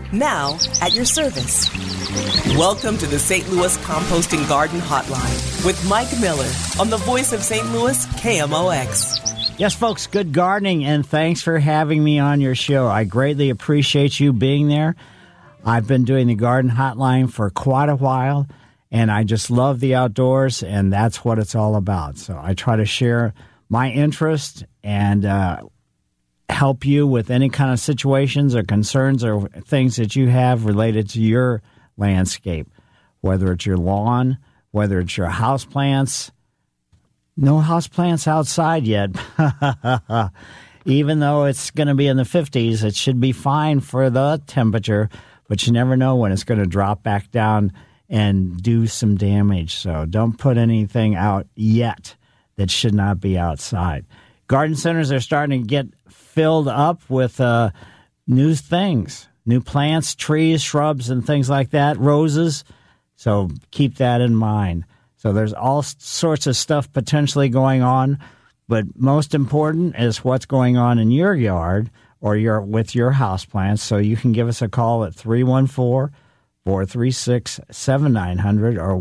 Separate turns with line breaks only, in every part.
now at your service. Welcome to the St. Louis Composting Garden Hotline with Mike Miller on the voice of St. Louis, KMOX.
Yes, folks, good gardening, and thanks for having me on your show. I greatly appreciate you being there. I've been doing the Garden Hotline for quite a while, and I just love the outdoors, and that's what it's all about. So I try to share my interest and help you with any kind of situations or concerns or things that you have related to your landscape, whether it's your lawn, whether it's your houseplants. No houseplants outside yet. Even though it's going to be in the 50s, it should be fine for the temperature, but you never know when it's going to drop back down and do some damage. So don't put anything out yet that should not be outside. Garden centers are starting to get filled up with new things, new plants, trees, shrubs, and things like that, roses. So keep that in mind. So there's all sorts of stuff potentially going on, but most important is what's going on in your yard or with your houseplants. So you can give us a call at 314-436-7900 or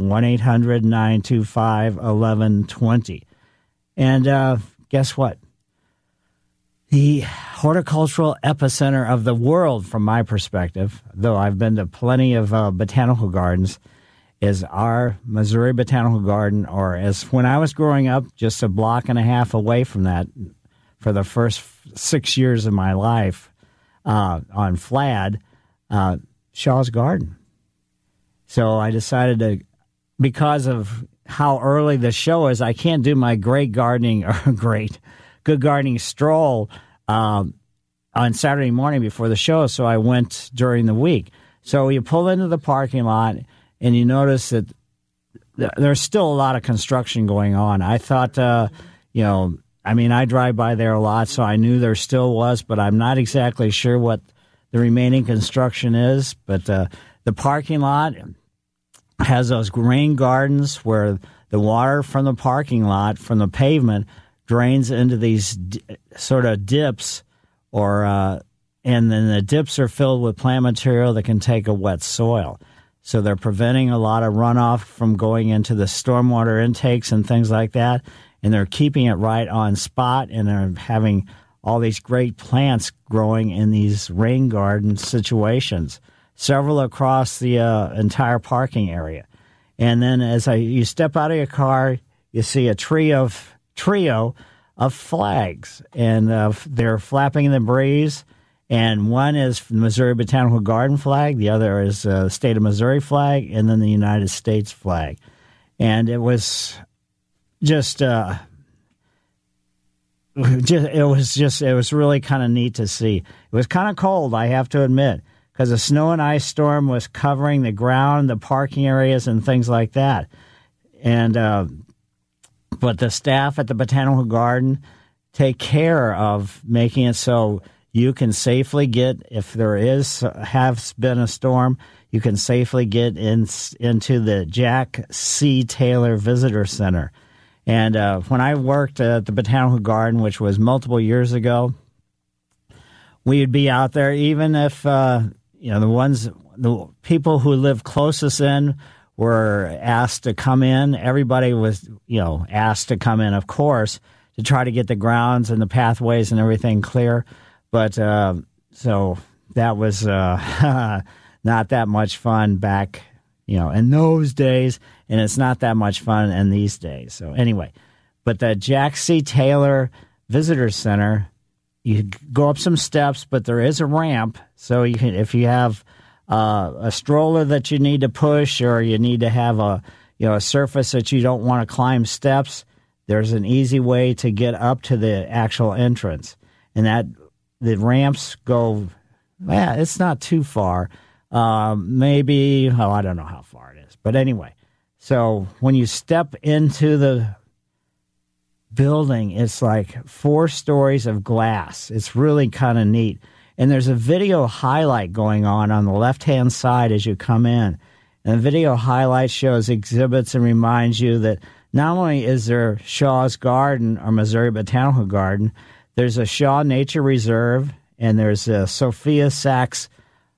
1-800-925-1120. And guess what? The horticultural epicenter of the world, from my perspective, though I've been to plenty of botanical gardens, is our Missouri Botanical Garden, or as when I was growing up, just a block and a half away from that for the first 6 years of my life on Flad, Shaw's Garden. So I decided to, because of how early the show is, I can't do my good gardening stroll on Saturday morning before the show, so I went during the week. So you pull into the parking lot, and you notice that there's still a lot of construction going on. I thought, I drive by there a lot, so I knew there still was, but I'm not exactly sure what the remaining construction is. But the parking lot has those rain gardens where the water from the parking lot, from the pavement, drains into these sort of dips, and then the dips are filled with plant material that can take a wet soil. So they're preventing a lot of runoff from going into the stormwater intakes and things like that, and they're keeping it right on spot, and they're having all these great plants growing in these rain garden situations, several across the entire parking area. And then you step out of your car, you see a trio of flags, and they're flapping in the breeze. And one is the Missouri Botanical Garden flag, the other is the state of Missouri flag, and then the United States flag. And it was just it was really kind of neat to see. It was kind of cold, I have to admit, because a snow and ice storm was covering the ground, the parking areas, and things like that. And but the staff at the Botanical Garden take care of making it so you can safely get, if there has been a storm, you can safely get into the Jack C. Taylor Visitor Center. And when I worked at the Botanical Garden, which was multiple years ago, we'd be out there, even if the people who lived closest in were asked to come in. Everybody was, asked to come in, of course, to try to get the grounds and the pathways and everything clear. But so that was not that much fun back, in those days, and it's not that much fun in these days. So anyway, but the Jack C. Taylor Visitor Center, you go up some steps, but there is a ramp, so you can, if you have a stroller that you need to push, or you need to have a surface that you don't want to climb steps, there's an easy way to get up to the actual entrance, and that. The ramps go, it's not too far. Maybe, I don't know how far it is. But anyway, so when you step into the building, it's like 4 stories of glass. It's really kind of neat. And there's a video highlight going on the left-hand side as you come in. And the video highlight shows exhibits and reminds you that not only is there Shaw's Garden or Missouri Botanical Garden, there's a Shaw Nature Reserve, and there's a Sophia Sachs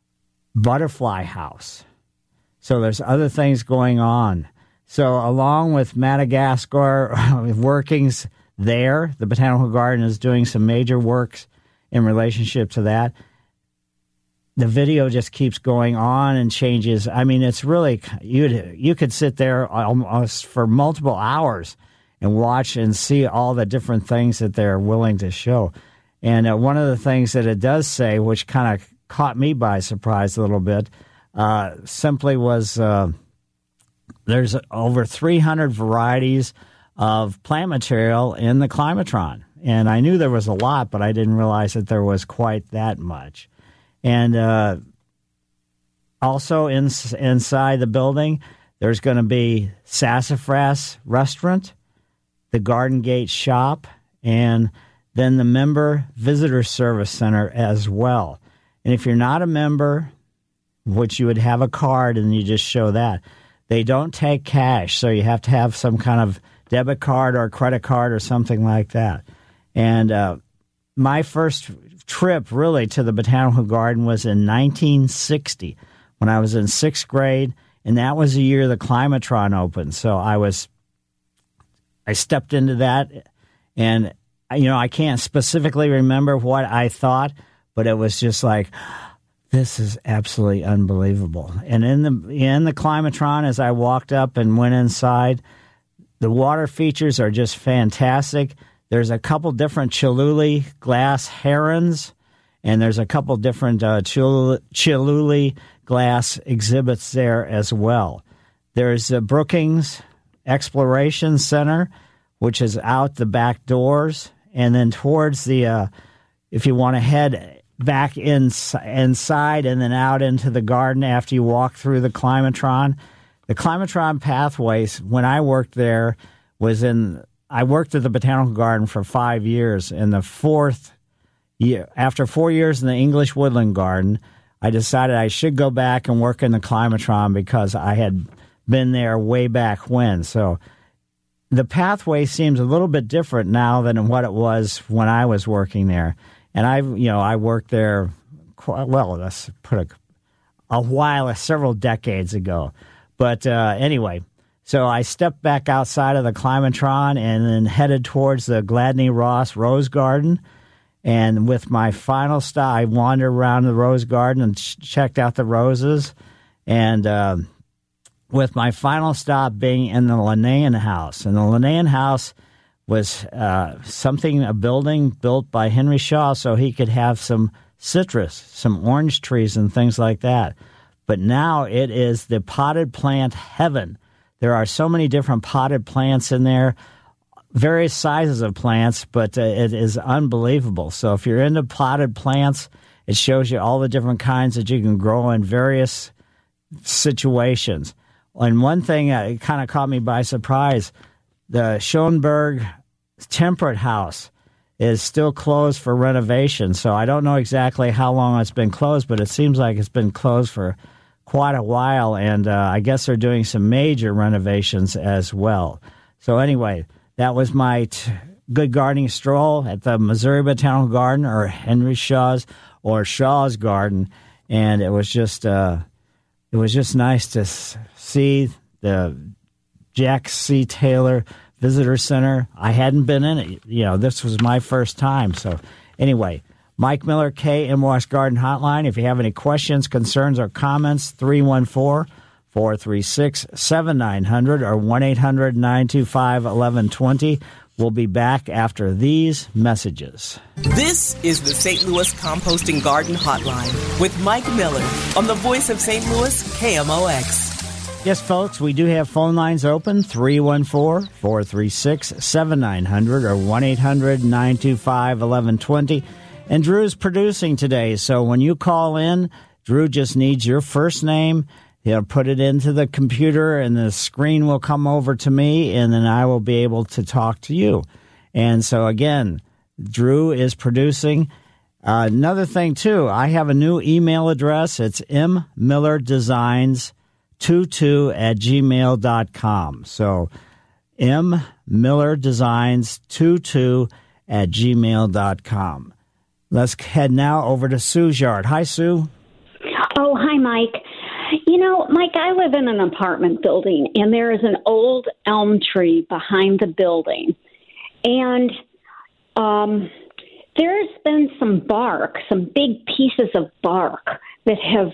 butterfly house. So there's other things going on. So along with Madagascar workings there, the Botanical Garden is doing some major works in relationship to that. The video just keeps going on and changes. I mean, it's really, you could sit there almost for multiple hours and watch and see all the different things that they're willing to show. And one of the things that it does say, which kind of caught me by surprise a little bit, simply was there's over 300 varieties of plant material in the climatron. And I knew there was a lot, but I didn't realize that there was quite that much. And also inside the building, there's going to be Sassafras Restaurant, the Garden Gate Shop, and then the Member Visitor Service Center as well. And if you're not a member, which you would have a card and you just show that, they don't take cash, so you have to have some kind of debit card or credit card or something like that. And my first trip really to the Botanical Garden was in 1960 when I was in 6th grade, and that was the year the Climatron opened. So I stepped into that, and I can't specifically remember what I thought, but it was just like, this is absolutely unbelievable. And in the Climatron, as I walked up and went inside, the water features are just fantastic. There's a couple different Chihuly glass herons, and there's a couple different Chihuly glass exhibits there as well. There's the Brookings Exploration Center, which is out the back doors, and then towards the, if you want to head back inside and then out into the garden after you walk through the Climatron. The Climatron pathways, when I worked there, I worked at the Botanical Garden for 5 years. In the 4th year, after 4 years in the English Woodland Garden, I decided I should go back and work in the Climatron because I had been there way back when. So the pathway seems a little bit different now than what it was when I was working there. And I worked there let's put a while, several decades ago. But anyway, so I stepped back outside of the Climatron and then headed towards the Gladney Ross Rose Garden. And with my final stop, I wandered around the Rose Garden and checked out the roses. And with my final stop being in the Linnaean House. And the Linnaean House was a building built by Henry Shaw so he could have some citrus, some orange trees and things like that. But now it is the potted plant heaven. There are so many different potted plants in there, various sizes of plants, but it is unbelievable. So if you're into potted plants, it shows you all the different kinds that you can grow in various situations. And one thing that kind of caught me by surprise, the Schoenberg Temperate House is still closed for renovation. So I don't know exactly how long it's been closed, but it seems like it's been closed for quite a while. And I guess they're doing some major renovations as well. So anyway, that was my good gardening stroll at the Missouri Botanical Garden, or Henry Shaw's, or Shaw's Garden. And it was just nice to see the Jack C. Taylor Visitor Center. I hadn't been in it. This was my first time. So anyway, Mike Miller, KMOX Garden Hotline. If you have any questions, concerns, or comments, 314-436-7900 or 1-800-925-1120. We'll be back after these messages.
This is the St. Louis Composting Garden Hotline with Mike Miller on the voice of St. Louis, KMOX.
Yes, folks, we do have phone lines open, 314-436-7900 or 1-800-925-1120. And Drew's producing today, so when you call in, Drew just needs your first name. He'll put it into the computer, and the screen will come over to me, and then I will be able to talk to you. And so, again, Drew is producing. Another thing, too, I have a new email address. It's mmillerdesigns22@gmail.com. So mmillerdesigns22@gmail.com. Let's head now over to Sue's yard. Hi, Sue.
Oh, hi. Hi, Mike. You know, Mike, I live in an apartment building, and there is an old elm tree behind the building. And there's been some bark, some big pieces of bark that have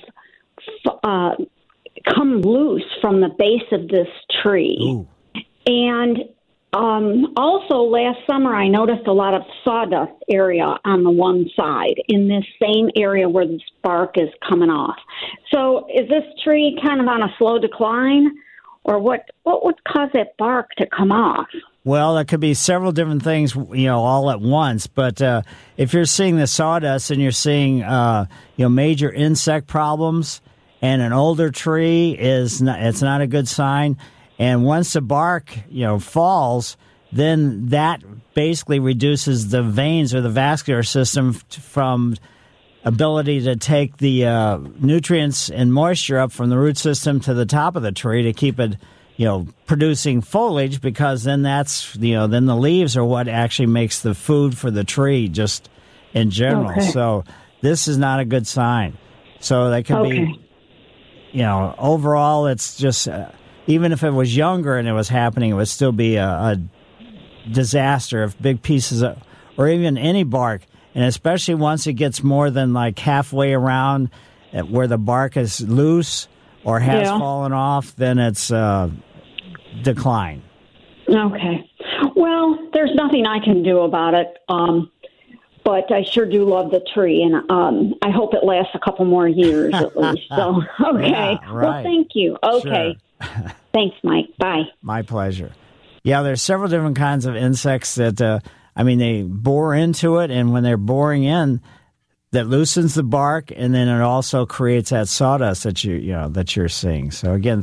come loose from the base of this tree.
Ooh.
And also last summer, I noticed a lot of sawdust area on the one side in this same area where this bark is coming off. So is this tree kind of on a slow decline, or what would cause that bark to come off?
Well, there could be several different things, all at once. But if you're seeing the sawdust and you're seeing, major insect problems, and an older tree it's not a good sign. And once the bark, falls, then that basically reduces the veins or the vascular system from ability to take the nutrients and moisture up from the root system to the top of the tree to keep it, producing foliage, because then that's, then the leaves are what actually makes the food for the tree just in general.
Okay.
So this is not a good sign. So that could be, overall it's just, even if it was younger and it was happening, it would still be a disaster if big pieces of, or even any bark, and especially once it gets more than like halfway around where the bark is loose or has fallen off, then it's decline.
Okay. Well, there's nothing I can do about it, but I sure do love the tree, and I hope it lasts a couple more years at least. So, okay.
Yeah, right.
Well, thank you. Okay.
Sure.
Thanks, Mike. Bye.
My pleasure. Yeah, there's several different kinds of insects that, they bore into it, and when they're boring in, that loosens the bark, and then it also creates that sawdust that you're seeing. So again,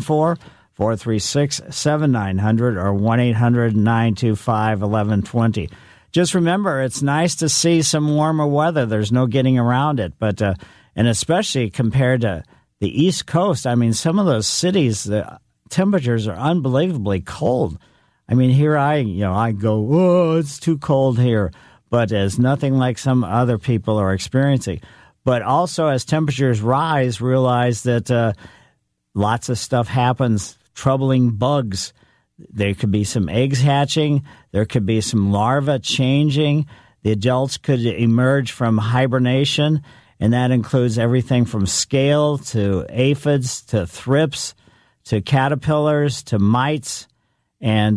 314-436-7900 or 1-800-925-1120. Just remember, it's nice to see some warmer weather. There's no getting around it, but and especially compared to the East Coast, some of those cities, the temperatures are unbelievably cold. Here I go, oh, it's too cold here. But it's nothing like some other people are experiencing. But also, as temperatures rise, realize that lots of stuff happens, troubling bugs. There could be some eggs hatching. There could be some larvae changing. The adults could emerge from hibernation, and that includes everything from scale to aphids to thrips to caterpillars to mites and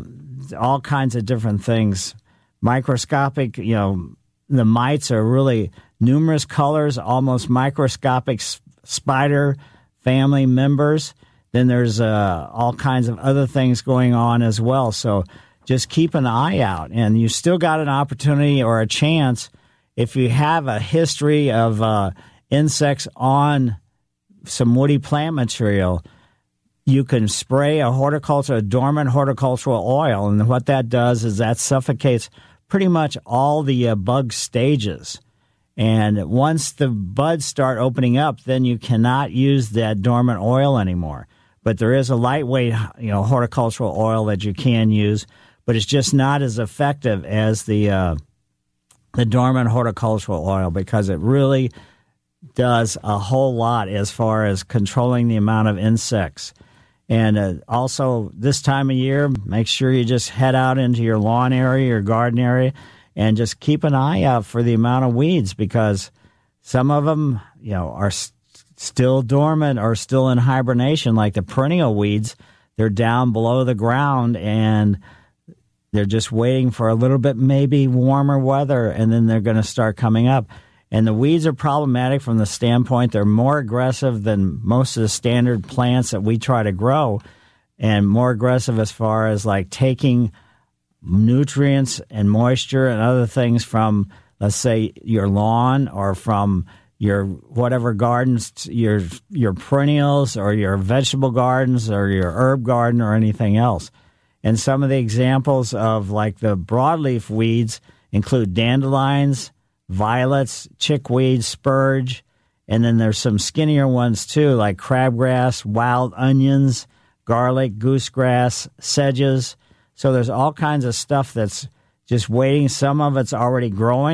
all kinds of different things. Microscopic, the mites are really numerous colors, almost microscopic spider family members. Then there's all kinds of other things going on as well. So just keep an eye out. And you still got an opportunity or a chance if you have a history of insects on some woody plant material. You can spray a dormant horticultural oil. And what that does is that suffocates pretty much all the bug stages. And once the buds start opening up, then you cannot use that dormant oil anymore. But there is a lightweight, horticultural oil that you can use, but it's just not as effective as the dormant horticultural oil, because it really does a whole lot as far as controlling the amount of insects. And also, this time of year, make sure you just head out into your lawn area, your garden area, and just keep an eye out for the amount of weeds, because some of them, are still dormant or still in hibernation, like the perennial weeds. They're down below the ground, and they're just waiting for a little bit maybe warmer weather, and then they're going to start coming up. And the weeds are problematic from the standpoint they're more aggressive than most of the standard plants that we try to grow, and more aggressive as far as like taking nutrients and moisture and other things from, let's say, your lawn or from your whatever gardens, your perennials or your vegetable gardens or your herb garden or anything else. And some of the examples of like the broadleaf weeds include dandelions, violets, chickweed, spurge, and then there's some skinnier ones too, like crabgrass, wild onions, garlic, goosegrass, sedges. So there's all kinds of stuff that's just waiting. Some of it's already growing,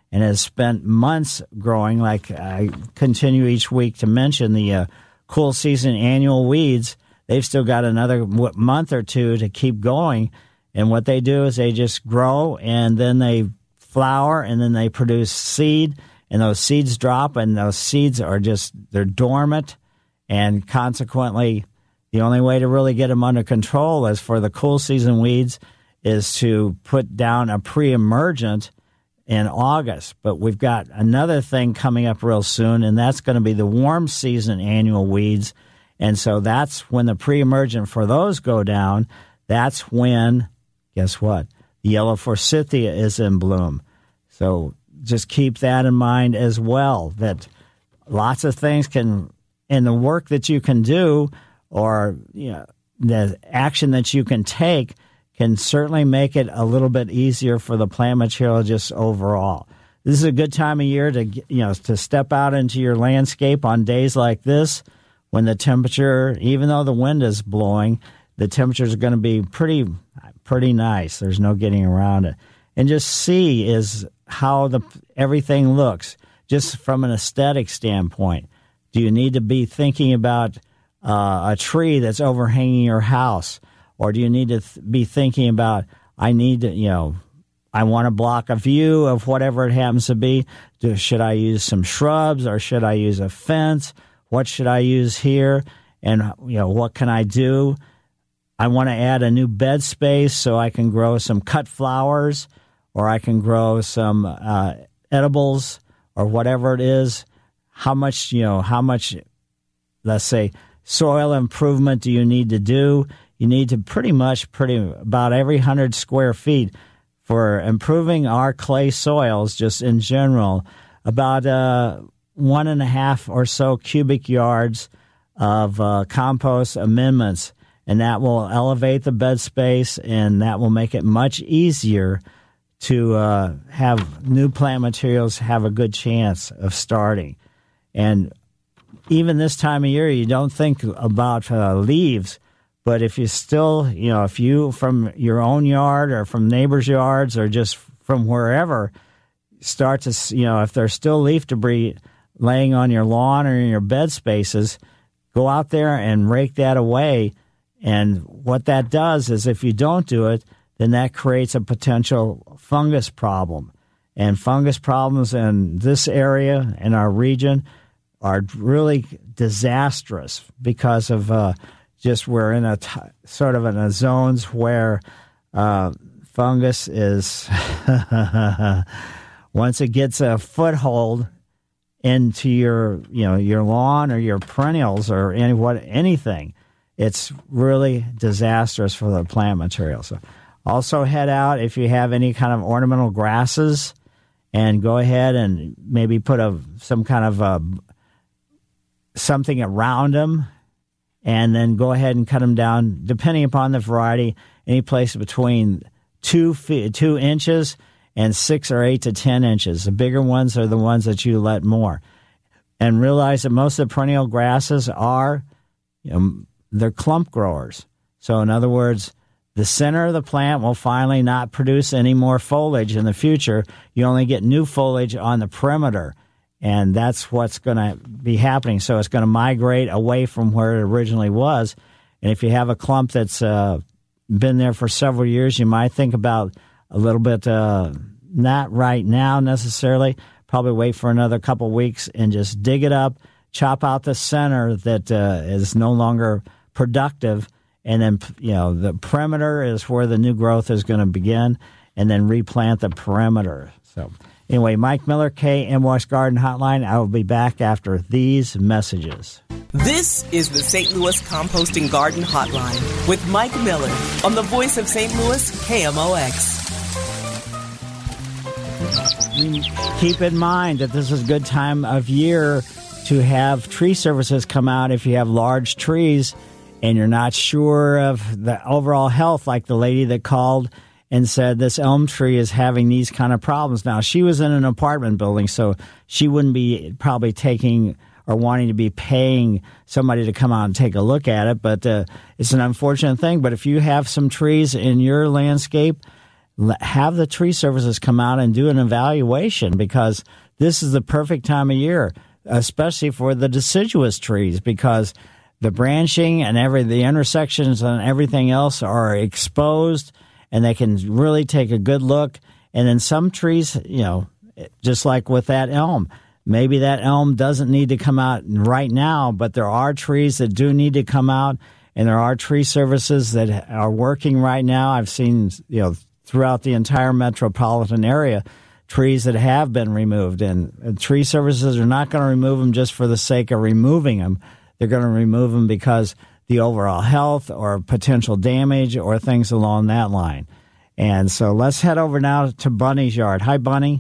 and has spent months growing, like I continue each week to mention the cool season annual weeds, they've still got another month or two to keep going. And what they do is they just grow, and then they flower, and then they produce seed, and those seeds drop, and those seeds are they're dormant, and consequently, the only way to really get them under control as for the cool season weeds is to put down a pre-emergent in August. But we've got another thing coming up real soon, and that's going to be the warm season annual weeds. And so that's when the pre-emergent for those go down. That's when, guess what? The yellow forsythia is in bloom. So just keep that in mind as well, that lots of things can, in the work that you can do or the action that you can take can certainly make it a little bit easier for the plant material just overall. This is a good time of year to step out into your landscape on days like this when the temperature, even though the wind is blowing, the temperatures are going to be pretty nice. There's no getting around it. And just see is how everything looks, just from an aesthetic standpoint. Do you need to be thinking about a tree that's overhanging your house? Or do you need to be thinking about, I want to block a view of whatever it happens to be. Should I use some shrubs or should I use a fence? What should I use here? And, what can I do? I want to add a new bed space so I can grow some cut flowers, or I can grow some edibles or whatever it is. How much, let's say, soil improvement do you need to do? You need to pretty about every 100 square feet for improving our clay soils, just in general, about 1.5 or so cubic yards of compost amendments. And that will elevate the bed space, and that will make it much easier to have new plant materials have a good chance of starting. And even this time of year, you don't think about leaves, but if you still, if you from your own yard or from neighbors' yards or just from wherever start to, if there's still leaf debris laying on your lawn or in your bed spaces, go out there and rake that away. And what that does is if you don't do it, then that creates a potential fungus problem. And fungus problems in this area, in our region, are really disastrous because of we're in a sort of in a zones where fungus is, once it gets a foothold into your lawn or your perennials or anything, it's really disastrous for the plant material. So also head out if you have any kind of ornamental grasses and go ahead and maybe put some kind of something around them, and then go ahead and cut them down, depending upon the variety, any place between 2 inches and 6 or 8 to 10 inches. The bigger ones are the ones that you let more. And realize that most of the perennial grasses are, they're clump growers. So in other words, the center of the plant will finally not produce any more foliage in the future. You only get new foliage on the perimeter, and that's what's going to be happening. So it's going to migrate away from where it originally was. And if you have a clump that's been there for several years, you might think about a little bit, not right now necessarily, probably wait for another couple weeks and just dig it up, chop out the center that is no longer productive, and then the perimeter is where the new growth is going to begin, and then replant the perimeter. So anyway, Mike Miller, KMOX Garden Hotline. I will be back after these messages.
This is the St. Louis Composting Garden Hotline with Mike Miller on the voice of St. Louis, KMOX.
Keep in mind that this is a good time of year to have tree services come out if you have large trees and you're not sure of the overall health, like the lady that called and said this elm tree is having these kind of problems. Now, she was in an apartment building, so she wouldn't be probably taking or wanting to be paying somebody to come out and take a look at it, but it's an unfortunate thing. But if you have some trees in your landscape, have the tree services come out and do an evaluation, because this is the perfect time of year, especially for the deciduous trees, because the branching and the intersections and everything else are exposed, and they can really take a good look. And then some trees, just like with that elm, maybe that elm doesn't need to come out right now, but there are trees that do need to come out, and there are tree services that are working right now. I've seen, throughout the entire metropolitan area, trees that have been removed, and tree services are not going to remove them just for the sake of removing them. They're going to remove them because the overall health or potential damage or things along that line. And so let's head over now to Bunny's yard. Hi, Bunny.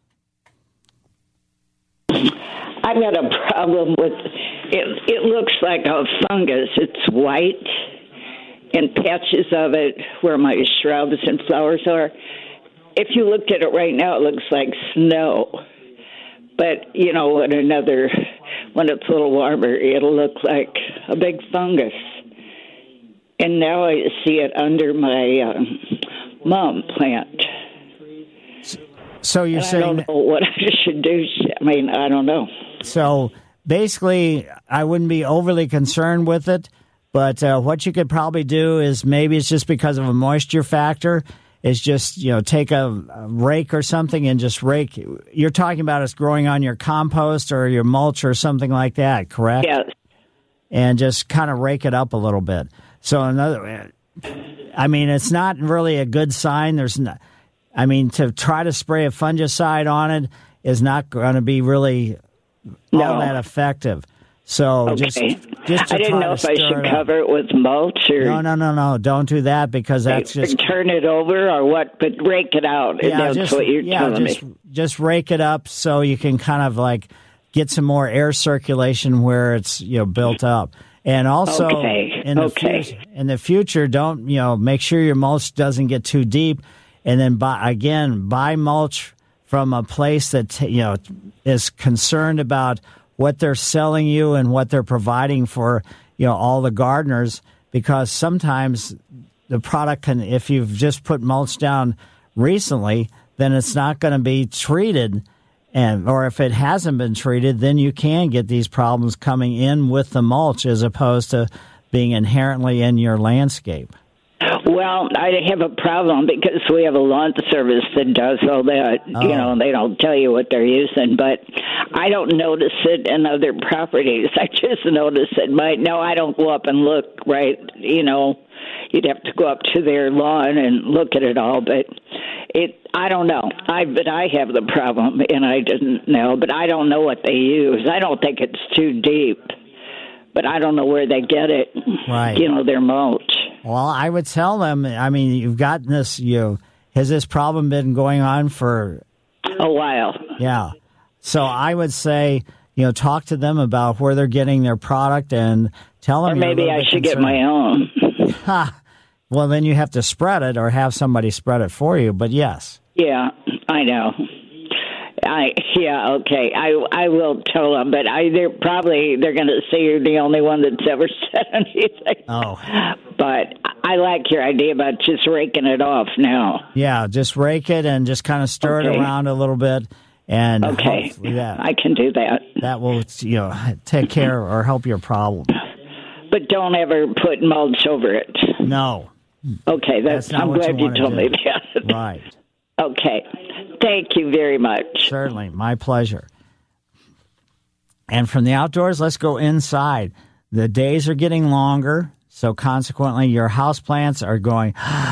I've got a problem with it. It looks like a fungus. It's white, and patches of it where my shrubs and flowers are. If you looked at it right now, it looks like snow. But, when it's a little warmer, it'll look like a big fungus. And now I see it under my mum plant.
So you're saying...
I don't know what I should do. I don't know.
So basically, I wouldn't be overly concerned with it, but what you could probably do is, maybe it's just because of a moisture factor, is just, take a rake or something and just rake. You're talking about it's growing on your compost or your mulch or something like that, correct?
Yes.
And just kind of rake it up a little bit. So it's not really a good sign. To try to spray a fungicide on it is not going to be really all that effective. So
okay.
just
I didn't know if I should cover it with mulch or...
No. Don't do that, because that's just...
Turn it over or what? But rake it out.
Yeah,
that's what you're telling me.
Just rake it up so you can kind of get some more air circulation where it's built up. And also in the future, don't make sure your mulch doesn't get too deep, and then buy mulch from a place that is concerned about what they're selling you and what they're providing for all the gardeners, because sometimes the product can, if you've just put mulch down recently, then it's not going to be treated. Or if it hasn't been treated, then you can get these problems coming in with the mulch as opposed to being inherently in your landscape.
Well, I have a problem because we have a lawn service that does all that. And they don't tell you what they're using, but I don't notice it in other properties. I just notice it. No, I don't go up and look, right? You'd have to go up to their lawn and look at it all, but I don't know. But I have the problem, and I didn't know. But I don't know what they use. I don't think it's too deep, but I don't know where they get it.
Right.
Their mulch.
Well, I would tell them. You've gotten this. Has this problem been going on for
a while? Yeah.
So I would say, talk to them about where they're getting their product and tell them.
Or maybe I should get my own.
Well, then you have to spread it or have somebody spread it for you. But yes.
Yeah, I know. Okay. I will tell them, but they're going to say you're the only one that's ever said anything.
Oh.
But I like your idea about just raking it off now.
Yeah, just rake it and just kind of stir it around a little bit. And hopefully
I can do that.
That will, take care or help your problem.
But don't ever put mulch over it.
No.
Okay, I'm glad you told me that.
Right.
Okay. Thank you very much.
Certainly. My pleasure. And from the outdoors, let's go inside. The days are getting longer, so consequently your houseplants are going,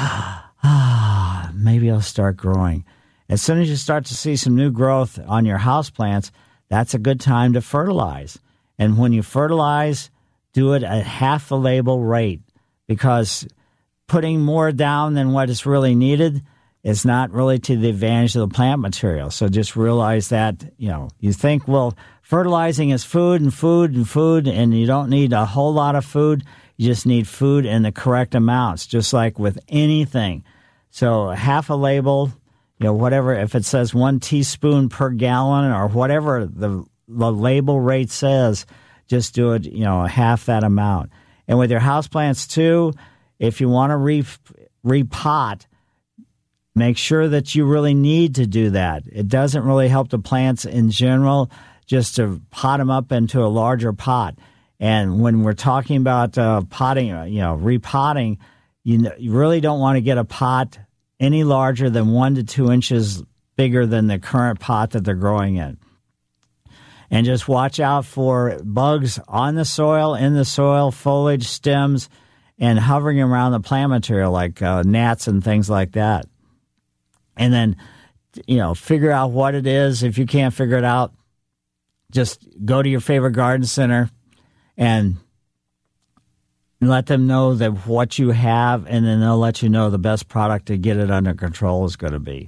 maybe I'll start growing. As soon as you start to see some new growth on your houseplants, that's a good time to fertilize. And when you fertilize, do it at half the label rate, because putting more down than what is really needed is not really to the advantage of the plant material. So just realize that, you think, fertilizing is food, and you don't need a whole lot of food. You just need food in the correct amounts, just like with anything. So half a label, whatever, if it says 1 teaspoon per gallon or whatever the label rate says, just do it, half that amount. And with your houseplants too, if you want to repot, make sure that you really need to do that. It doesn't really help the plants in general just to pot them up into a larger pot. And when we're talking about potting, repotting, you really don't want to get a pot any larger than 1 to 2 inches bigger than the current pot that they're growing in. And just watch out for bugs on the soil, in the soil, foliage, stems, and hovering around the plant material like gnats and things like that. And then, figure out what it is. If you can't figure it out, just go to your favorite garden center and let them know that what you have, and then they'll let you know the best product to get it under control is going to be.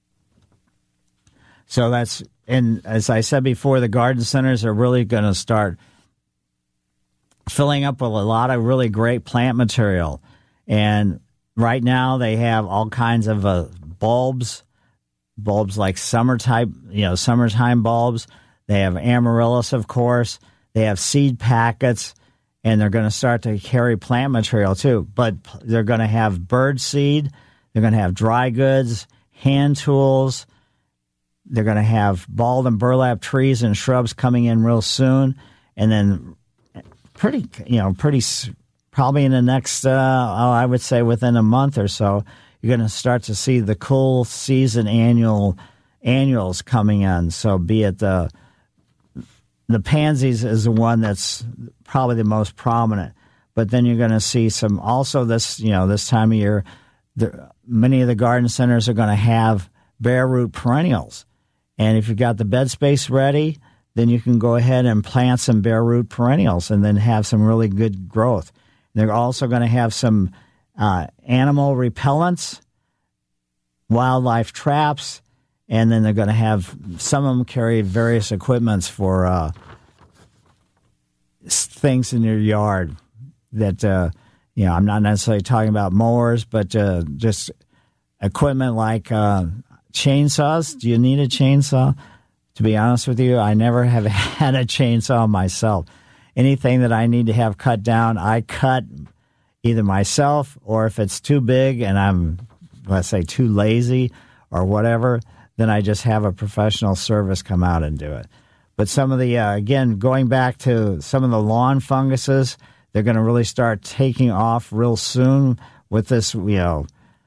So and as I said before, the garden centers are really going to start filling up with a lot of really great plant material. And right now they have all kinds of bulbs like summertime bulbs. They have amaryllis, of course. They have seed packets, and they're going to start to carry plant material too. But they're going to have bird seed. They're going to have dry goods, hand tools. They're going to have bald and burlap trees and shrubs coming in real soon. And then probably in the next, I would say within a month or so, you're going to start to see the cool season annuals coming in. So be it the pansies is the one that's probably the most prominent. But then you're going to see some also this time of year, many of the garden centers are going to have bare root perennials. And if you've got the bed space ready, then you can go ahead and plant some bare root perennials and then have some really good growth. They're also going to have some animal repellents, wildlife traps, and then they're going to have some of them carry various equipments for things in your yard that, I'm not necessarily talking about mowers, but just equipment like chainsaws. Do you need a chainsaw? To be honest with you, I never have had a chainsaw myself. Anything that I need to have cut down, I cut either myself, or if it's too big and I'm, let's say, too lazy or whatever, then I just have a professional service come out and do it. But some of the, again, going back to some of the lawn funguses, they're going to really start taking off real soon with this, with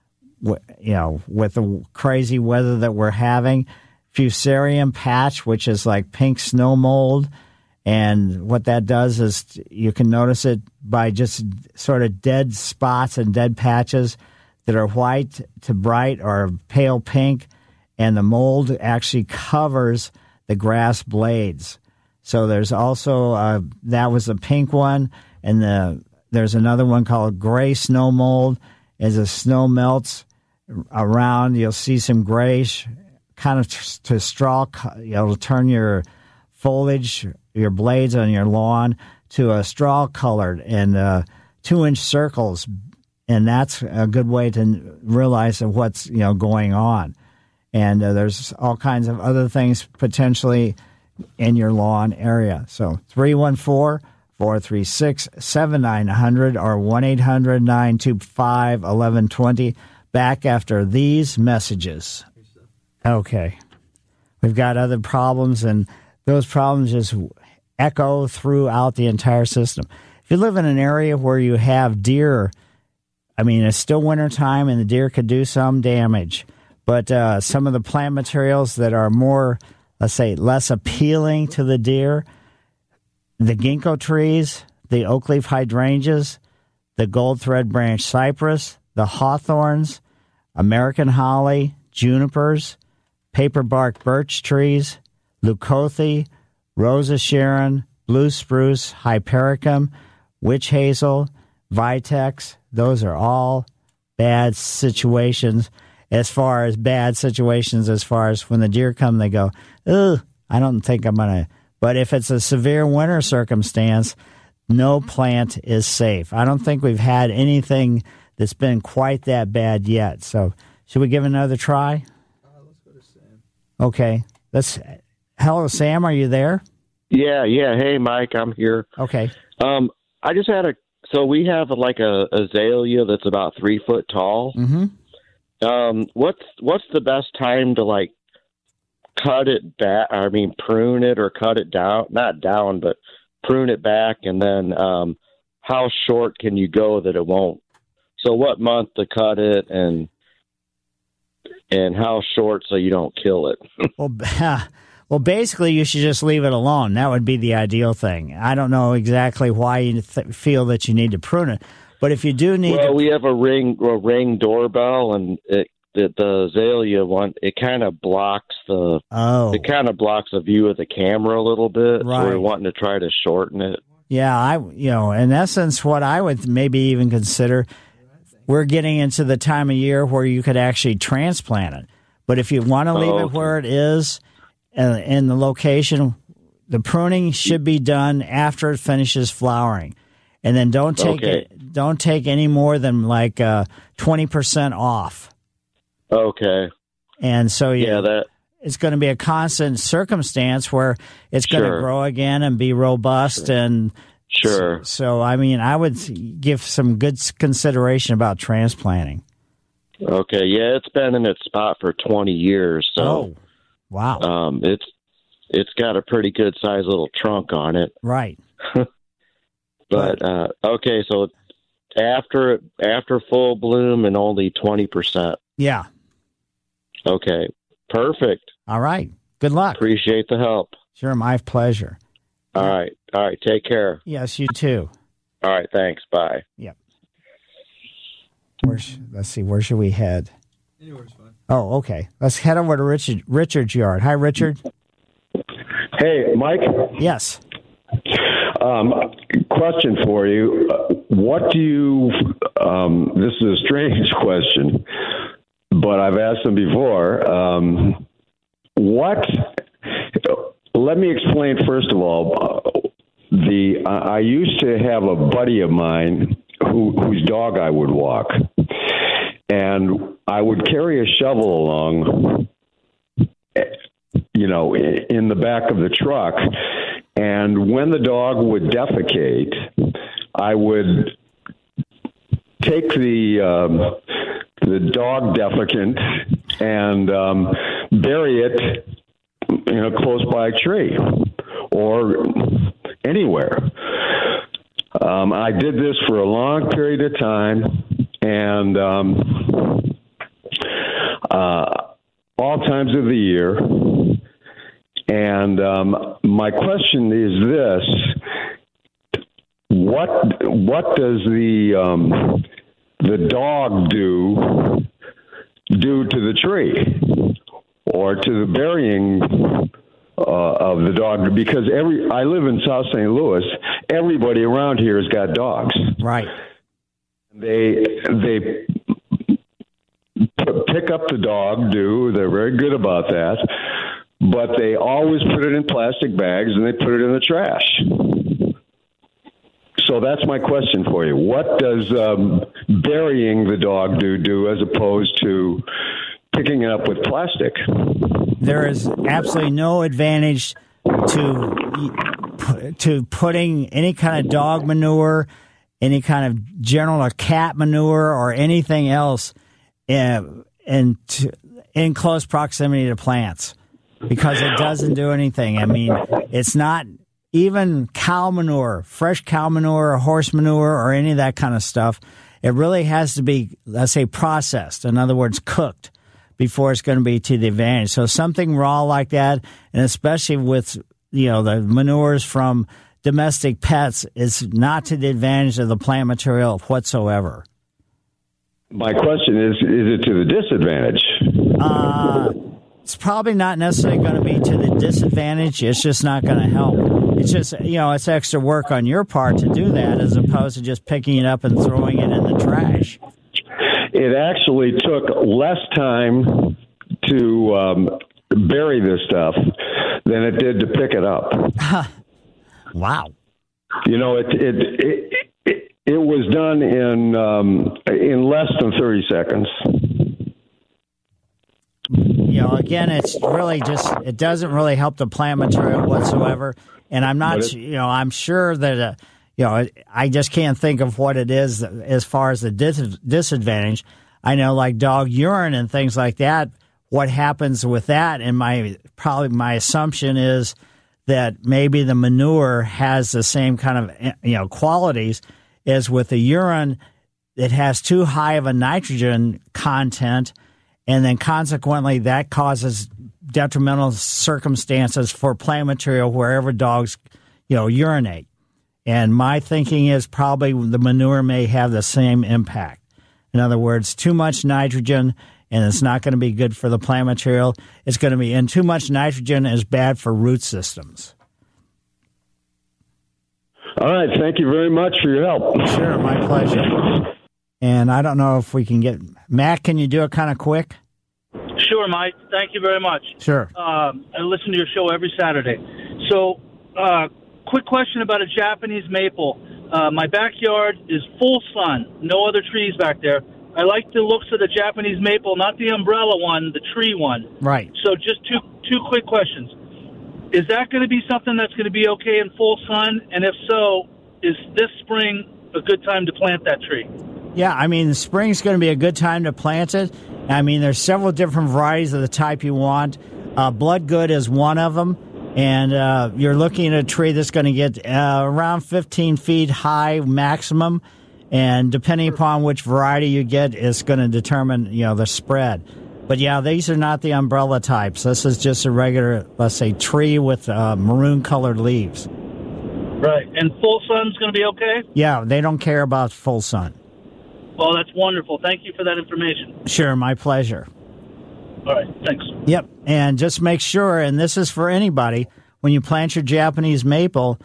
the crazy weather that we're having. Fusarium patch, which is like pink snow mold. And what that does is you can notice it by just sort of dead spots and dead patches that are white to bright or pale pink. And the mold actually covers the grass blades. So there's also, that was the pink one. And there's another one called gray snow mold. As the snow melts around, you'll see some grayish kind of to straw, it'll turn your foliage, your blades on your lawn to a straw colored and 2-inch circles. And that's a good way to realize what's, going on. And there's all kinds of other things potentially in your lawn area. So 314-436-7900 or 1-800-925-1120. Back after these messages. Okay. We've got other problems, and those problems just echo throughout the entire system. If you live in an area where you have deer, it's still wintertime, and the deer could do some damage. But some of the plant materials that are more, let's say, less appealing to the deer, the ginkgo trees, the oak leaf hydrangeas, the gold thread branch cypress, the hawthorns, American holly, junipers, paperbark birch trees, leucothea, rosa sharon, blue spruce, hypericum, witch hazel, vitex. Those are all bad situations as far as when the deer come, they go, ugh, I don't think I'm going to. But if it's a severe winter circumstance, no plant is safe. I don't think we've had anything that's been quite that bad yet. So should we give it another try?
Let's go to Sam.
Okay. Hello, Sam. Are you there?
Yeah. Hey, Mike, I'm here.
Okay.
I just had so we have like a azalea that's about 3 foot tall.
Mm-hmm.
What's the best time to like cut it back? I mean, prune it or cut it down? Not down, but prune it back, and then how short can you go that it won't? So, what month to cut it, and how short so you don't kill it?
Well, basically, you should just leave it alone. That would be the ideal thing. I don't know exactly why you feel that you need to prune it, but if you do need,
we have a ring doorbell, and the azalea one, it kind of blocks the view of the camera a little bit.
Right.
So we're wanting to try to shorten it.
Yeah, in essence, what I would maybe even consider, we're getting into the time of year where you could actually transplant it. But if you want to leave it where it is, in the location, the pruning should be done after it finishes flowering, and then don't take any more than like 20% off.
Okay.
And so it's going to be a constant circumstance where it's going to grow again and be robust and.
Sure.
So, I mean, I would give some good consideration about transplanting.
Okay. Yeah, it's been in its spot for 20 years. So.
Oh, wow.
It's got a pretty good sized little trunk on it.
Right.
But okay, so after full bloom and only 20%.
Yeah.
Okay. Perfect.
All right. Good luck.
Appreciate the help.
Sure, my pleasure.
All right. Take care.
Yes, you too.
All right. Thanks. Bye.
Yep. Let's see. Where should we head?
Anywhere's fine.
Oh, okay. Let's head over to Richard's yard. Hi, Richard.
Hey, Mike.
Yes.
Question for you. What do you? This is a strange question, but I've asked them before. Let me explain first of all. I used to have a buddy of mine whose dog I would walk, and I would carry a shovel along, in the back of the truck. And when the dog would defecate, I would take the dog defecant and bury it, close by a tree or anywhere. I did this for a long period of time, and all times of the year. And my question is this: what does the dog do to the tree or to the burying of the dog? Because I live in South St. Louis. Everybody around here has got dogs.
Right.
They pick up the dog. They're very good about that. But they always put it in plastic bags and they put it in the trash. So that's my question for you. What does burying the dog do as opposed to picking it up with plastic?
There is absolutely no advantage to putting any kind of dog manure, any kind of general cat manure, or anything else in close proximity to plants. Because it doesn't do anything. I mean, it's not even cow manure, fresh cow manure or horse manure or any of that kind of stuff. It really has to be, let's say, processed. In other words, cooked before it's going to be to the advantage. So something raw like that, and especially with, the manures from domestic pets, is not to the advantage of the plant material whatsoever.
My question is it to the disadvantage?
It's probably not necessarily going to be to the disadvantage. It's just not going to help. It's just, it's extra work on your part to do that as opposed to just picking it up and throwing it in the trash.
It actually took less time to bury this stuff than it did to pick it up.
Wow.
It was done in less than 30 seconds.
Again, it's really it doesn't really help the plant material whatsoever. And I'm not, I'm sure that, I just can't think of what it is as far as the disadvantage. I know like dog urine and things like that, what happens with that, and my assumption is that maybe the manure has the same kind of qualities as with the urine. It has too high of a nitrogen content, and then consequently that causes detrimental circumstances for plant material wherever dogs urinate. And my thinking is probably the manure may have the same impact. In other words, too much nitrogen, and it's not going to be good for the plant material. It's going to be, and too much nitrogen is bad for root systems.
All right. Thank you very much for your help.
Sure, my pleasure. And I don't know if we can get Matt. Can you do it kind of quick?
Sure, Mike. Thank you very much.
Sure.
I listen to your show every Saturday. So, quick question about a Japanese maple. My backyard is full sun, no other trees back there. I like the looks of the Japanese maple, not the umbrella one, the tree one.
Right.
So just two quick questions. Is that going to be something that's going to be okay in full sun? And if so, is this spring a good time to plant that tree?
Yeah, I mean, the spring's going to be a good time to plant it. I mean, there's several different varieties of the type you want. Bloodgood is one of them. And you're looking at a tree that's going to get around 15 feet high maximum. And depending upon which variety you get, it's going to determine, the spread. But, yeah, these are not the umbrella types. This is just a regular, let's say, tree with maroon-colored leaves.
Right. And full sun's going to be okay?
Yeah, they don't care about full sun.
Oh, that's wonderful. Thank you for that information.
Sure, my pleasure.
All right, thanks.
Yep, and just make sure, and this is for anybody, when you plant your Japanese maple,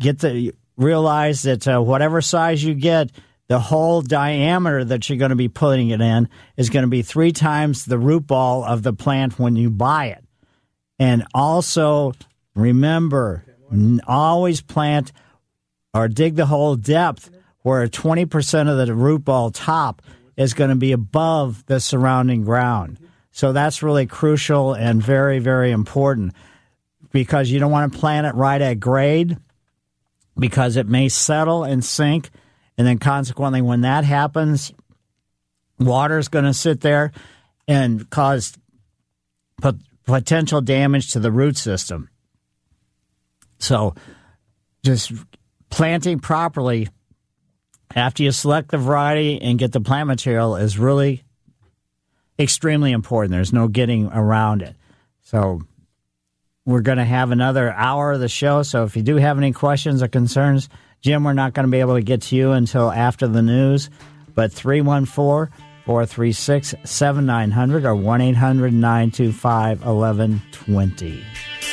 realize that whatever size you get, the whole diameter that you're going to be putting it in is going to be 3 times the root ball of the plant when you buy it. And also, remember, always plant or dig the whole depth where 20% of the root ball top is going to be above the surrounding ground. So that's really crucial and very, very important because you don't want to plant it right at grade because it may settle and sink. And then consequently, when that happens, water is going to sit there and cause potential damage to the root system. So just planting properly after you select the variety and get the plant material is really extremely important. There's no getting around it. So we're going to have another hour of the show. So if you do have any questions or concerns, Jim, we're not going to be able to get to you until after the news. But 314-436-7900 or 1-800-925-1120.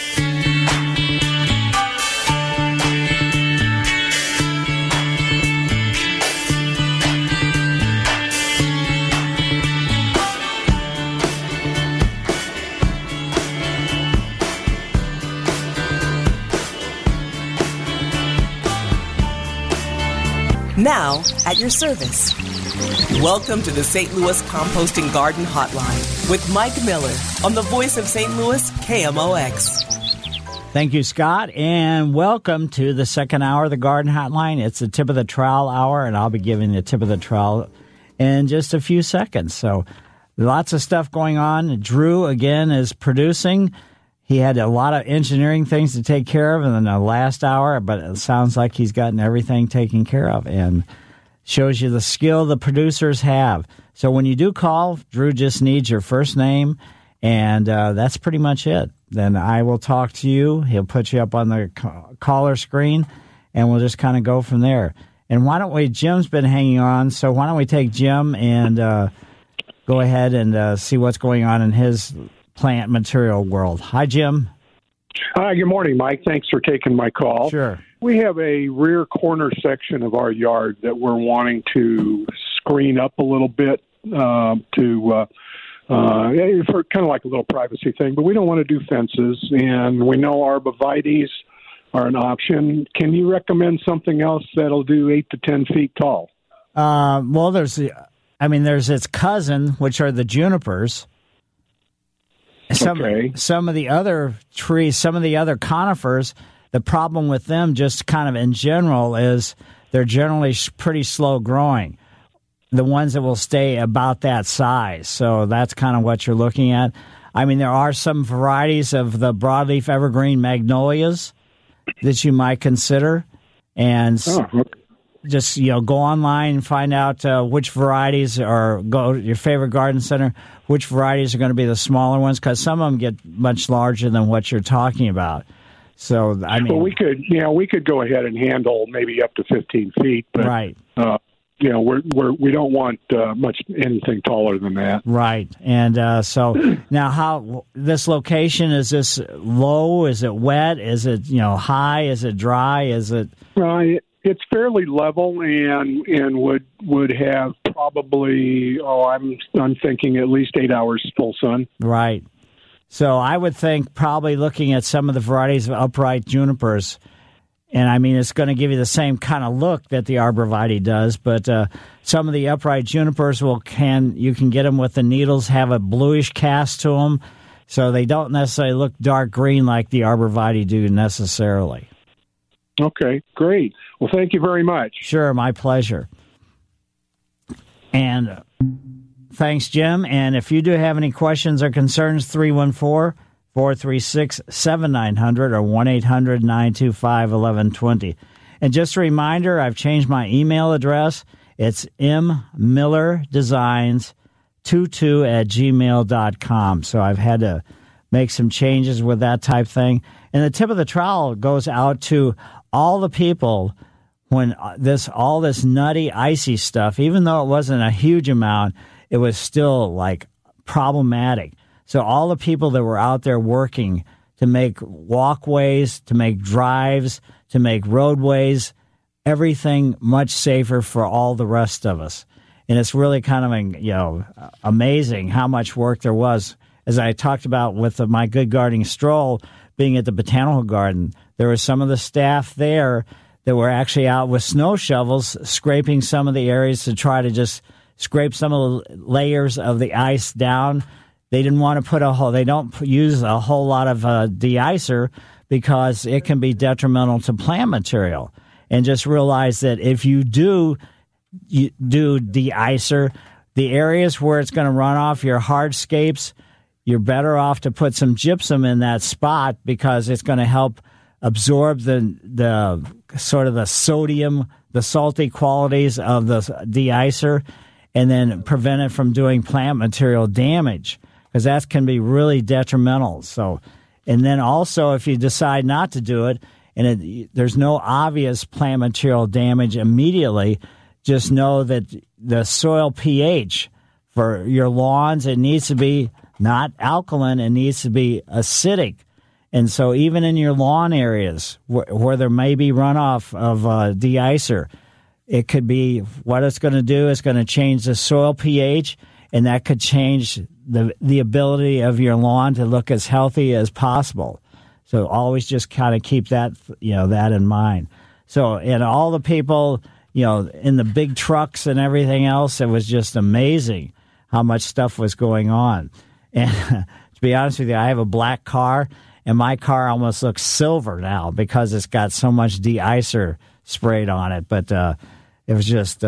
Now, at your service. Welcome to the St. Louis Composting Garden Hotline with Mike Miller on the voice of St. Louis, KMOX.
Thank you, Scott, and welcome to the second hour of the Garden Hotline. It's the tip of the trowel hour, and I'll be giving the tip of the trowel in just a few seconds. So lots of stuff going on. Drew, again, is producing. He had a lot of engineering things to take care of in the last hour, but it sounds like he's gotten everything taken care of and shows you the skill the producers have. So when you do call, Drew just needs your first name, and that's pretty much it. Then I will talk to you. He'll put you up on the caller screen, and we'll just kind of go from there. And why don't we, Jim's been hanging on, so why don't we take Jim and go ahead and see what's going on in his plant material world. Hi, Jim.
Hi, good morning, Mike. Thanks for taking my call.
Sure.
We have a rear corner section of our yard that we're wanting to screen up a little bit for kind of like a little privacy thing, but we don't want to do fences, and we know arborvitaes are an option. Can you recommend something else that'll do 8 to 10 feet tall?
Well, there's its cousin, which are the junipers. Some of the other trees, some of the other conifers, the problem with them just kind of in general is they're generally pretty slow growing. the ones that will stay about that size. So that's kind of what you're looking at. I mean, there are some varieties of the broadleaf evergreen magnolias that you might consider. And just, go online and find out which varieties, or go to your favorite garden center, which varieties are going to be the smaller ones, because some of them get much larger than what you're talking about. So, I mean,
well, we could go ahead and handle maybe up to 15 feet, but
right.
We don't want anything taller than that.
Right. And so now, how this location, is this low? Is it wet? Is it high? Is it dry? Is it?
It's fairly level and would have probably I'm thinking at least 8 hours full sun.
Right. So I would think probably looking at some of the varieties of upright junipers. And, I mean, it's going to give you the same kind of look that the arborvitae does, but some of the upright junipers you can get them with the needles, have a bluish cast to them, so they don't necessarily look dark green like the arborvitae do necessarily.
Okay, great. Well, thank you very much.
Sure, my pleasure. And thanks, Jim. And if you do have any questions or concerns, 314-436-7900 or 1-800-925-1120. And just a reminder, I've changed my email address. It's mmillerdesigns22@gmail.com. So I've had to make some changes with that type thing. And the tip of the trowel goes out to all the people when all this nutty, icy stuff, even though it wasn't a huge amount, it was still like problematic. So all the people that were out there working to make walkways, to make drives, to make roadways, everything much safer for all the rest of us. And it's really kind of, amazing how much work there was. As I talked about with my Good Gardening Stroll being at the Botanical Garden, there were some of the staff there that were actually out with snow shovels scraping some of the areas to try to just scrape some of the layers of the ice down. They didn't want to they don't use a whole lot of de-icer because it can be detrimental to plant material. And just realize that if you do de-icer, the areas where it's going to run off your hardscapes, you're better off to put some gypsum in that spot because it's going to help absorb the sort of the sodium, the salty qualities of the de-icer, and then prevent it from doing plant material damage, because that can be really detrimental. So, and then also if you decide not to do it, and there's no obvious plant material damage immediately, just know that the soil pH for your lawns, it needs to be not alkaline, it needs to be acidic. And so even in your lawn areas where there may be runoff of de-icer, it could be, what it's going to do is going to change the soil pH, and that could change the ability of your lawn to look as healthy as possible. So always just kind of keep that, that in mind. So, and all the people, in the big trucks and everything else, it was just amazing how much stuff was going on. And to be honest with you, I have a black car, and my car almost looks silver now because it's got so much de-icer sprayed on it. But it was just,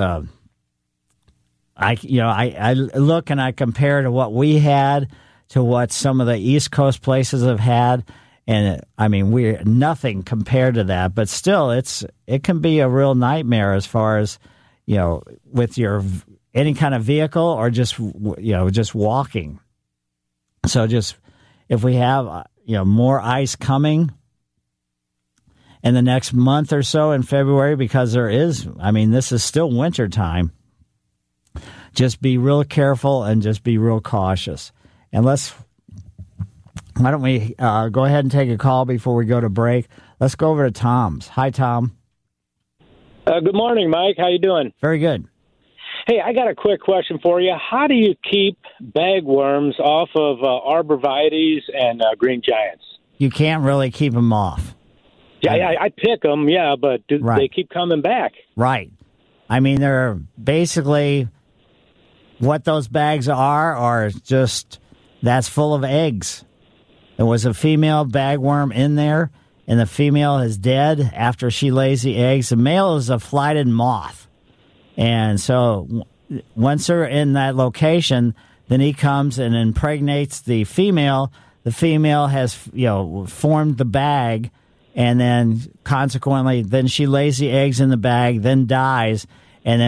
I look and I compare to what we had to what some of the East Coast places have had, and I mean we're nothing compared to that. But still, it can be a real nightmare as far as with your any kind of vehicle or just walking. So just if we have more ice coming in the next month or so in February, because this is still winter time, just be real careful and just be real cautious. And why don't we go ahead and take a call before we go to break? Let's go over to Tom's. Hi, Tom.
Good morning, Mike. How you doing?
Very good.
Hey, I got a quick question for you. How do you keep bagworms off of arborvitaes and green giants?
You can't really keep them off.
Yeah, I pick them, but they keep coming back?
Right. I mean, they're basically what those bags are just that's full of eggs. There was a female bagworm in there, and the female is dead after she lays the eggs. The male is a flighted moth. And so, once they're in that location, then he comes and impregnates the female. The female has, formed the bag, and then consequently, then she lays the eggs in the bag, then dies, and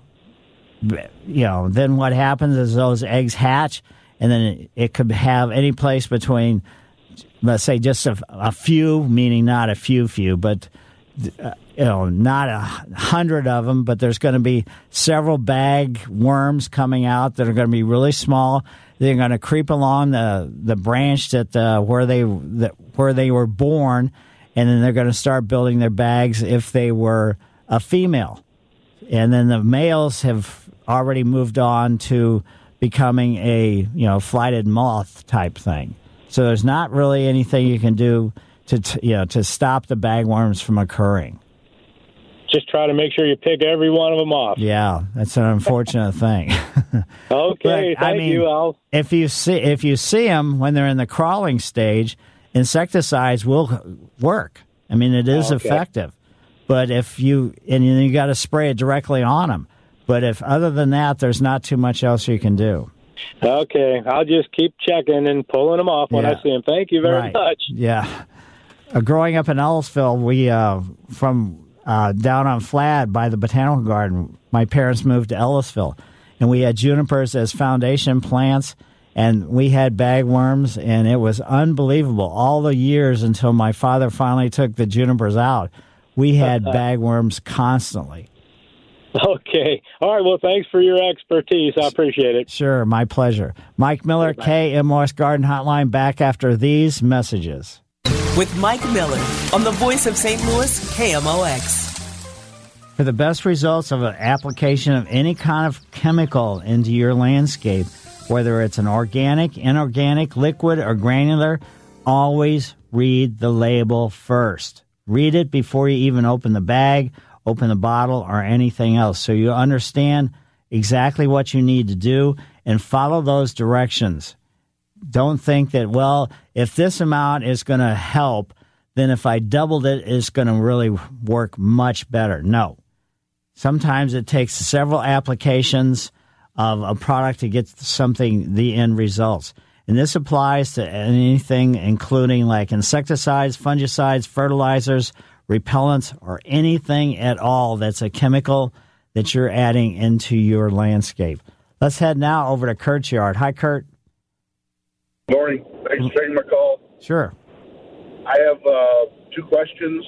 then what happens is those eggs hatch, and then it could have any place between, let's say, just a few, meaning not a few, but not 100 of them, but there's going to be several bag worms coming out that are going to be really small. They're going to creep along the branch where they were born, and then they're going to start building their bags if they were a female. And then the males have already moved on to becoming a flighted moth type thing. So there's not really anything you can do to stop the bagworms from occurring.
Just try to make sure you pick every one of them off.
Yeah, that's an unfortunate thing.
Okay, thank you, Al.
If you see them when they're in the crawling stage, insecticides will work. I mean, it is effective. But if you got to spray it directly on them. But if other than that, there's not too much else you can do.
Okay, I'll just keep checking and pulling them off when I see them. Thank you very much.
Yeah. Growing up in Ellisville, we from down on Flad by the Botanical Garden, my parents moved to Ellisville, and we had junipers as foundation plants, and we had bagworms, and it was unbelievable. All the years until my father finally took the junipers out, we had bagworms constantly.
Okay. All right. Well, thanks for your expertise. I appreciate it.
Sure. My pleasure. Mike Miller, KMOX Garden Hotline, back after these messages.
With Mike Miller on the Voice of St. Louis, KMOX.
For the best results of an application of any kind of chemical into your landscape, whether it's an organic, inorganic, liquid, or granular, always read the label first. Read it before you even open the bag, open the bottle, or anything else, so you understand exactly what you need to do and follow those directions. Don't think that, well, if this amount is going to help, then if I doubled it, it's going to really work much better. No. Sometimes it takes several applications of a product to get the end results. And this applies to anything, including like insecticides, fungicides, fertilizers, repellents, or anything at all that's a chemical that you're adding into your landscape. Let's head now over to Kurt's yard. Hi, Kurt.
Morning. Thanks for taking my call.
Sure.
I have two questions.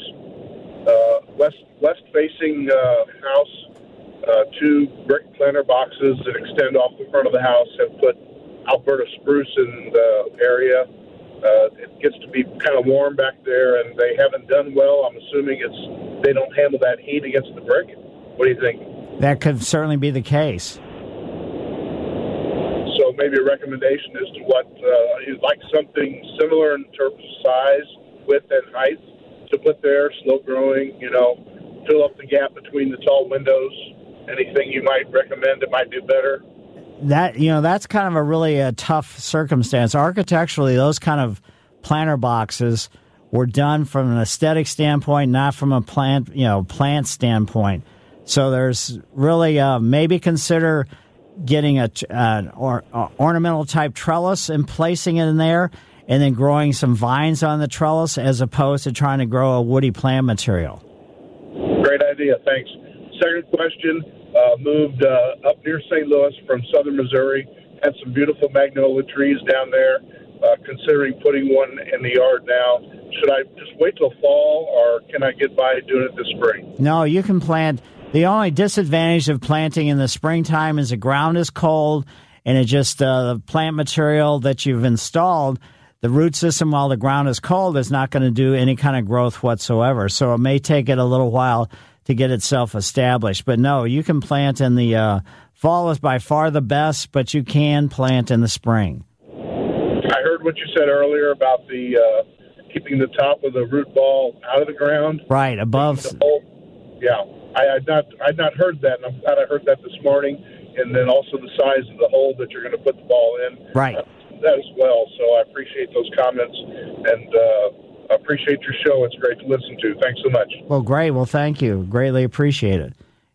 West-facing house, two brick planter boxes that extend off the front of the house have put Alberta spruce in the area. It gets to be kind of warm back there, and they haven't done well. I'm assuming they don't handle that heat against the brick. What do you think?
That could certainly be the case.
So maybe a recommendation as to what you'd like, something similar in terms of size, width, and height to put there, slow growing, fill up the gap between the tall windows. Anything you might recommend that might do better?
That's kind of a really tough circumstance. Architecturally, those kind of planter boxes were done from an aesthetic standpoint, not from a plant standpoint. So there's really maybe consider getting an ornamental type trellis and placing it in there, and then growing some vines on the trellis as opposed to trying to grow a woody plant material.
Great idea. Thanks. Second question. Moved up near St. Louis from southern Missouri. Had some beautiful magnolia trees down there. Considering putting one in the yard now. Should I just wait till fall, or can I get by doing it this spring?
No, you can plant. The only disadvantage of planting in the springtime is the ground is cold, and it just the plant material that you've installed, the root system while the ground is cold is not going to do any kind of growth whatsoever. So it may take it a little while to get itself established. But no, you can plant in the fall is by far the best, but you can plant in the spring.
I heard what you said earlier about the keeping the top of the root ball out of the ground.
Right, above.
Yeah, I had not heard that, and I'm glad I heard that this morning. And then also the size of the hole that you're going to put the ball in.
Right.
That as well. So I appreciate those comments, and I appreciate your show. It's great to listen to. Thanks so much.
Well, great. Well, thank you. Greatly appreciate it.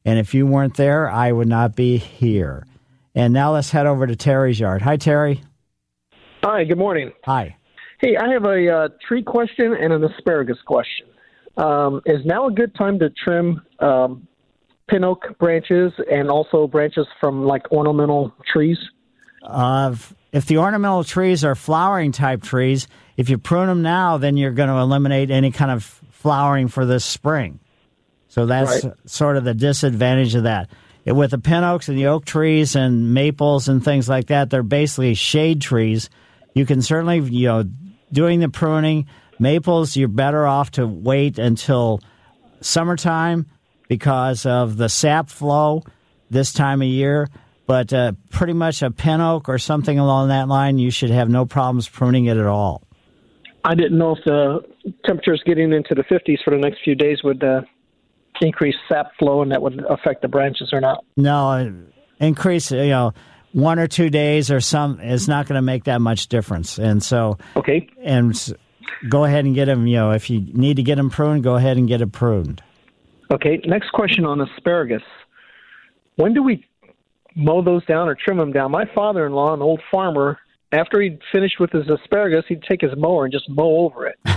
And if you weren't there, I would not be here. And now let's head over to Terry's yard. Hi, Terry.
Hi, good morning.
Hi.
Hey, I have a tree question and an asparagus question. Is now a good time to trim pin oak branches and also branches from like ornamental trees?
If the ornamental trees are flowering type trees, if you prune them now, then you're going to eliminate any kind of flowering for this spring. So that's sort of the disadvantage of that. With the pin oaks and the oak trees and maples and things like that, they're basically shade trees. You can certainly, doing the pruning, maples, you're better off to wait until summertime because of the sap flow this time of year. But pretty much a pin oak or something along that line, you should have no problems pruning it at all.
I didn't know if the temperatures getting into the 50s for the next few days would increase sap flow and that would affect the branches or not.
No, increase, 1 or 2 days or some is not going to make that much difference. And so,
okay.
And go ahead and get them, if you need to get them pruned, go ahead and get it pruned.
Okay, next question on asparagus. When do we mow those down or trim them down? My father-in-law, an old farmer, after he'd finished with his asparagus, he'd take his mower and just mow over it.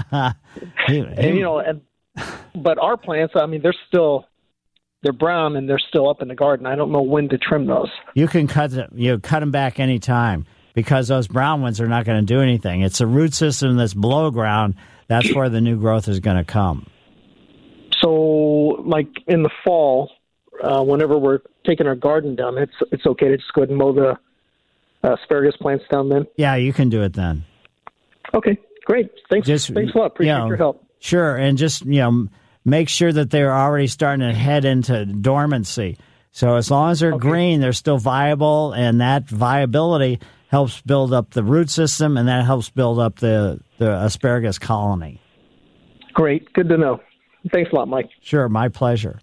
But our plants, they're brown and they're still up in the garden. I don't know when to trim those.
You can cut them back any time because those brown ones are not going to do anything. It's a root system that's below ground. That's where the new growth is going to come.
So, like in the fall, whenever we're taking our garden down, it's okay to just go ahead and mow the asparagus plants down then?
Yeah, you can do it then.
Okay, great. Thanks a lot. Appreciate your help.
Sure, and just, make sure that they're already starting to head into dormancy. So as long as they're green, they're still viable, and that viability helps build up the root system, and that helps build up the asparagus colony.
Great. Good to know. Thanks a lot, Mike.
Sure, my pleasure.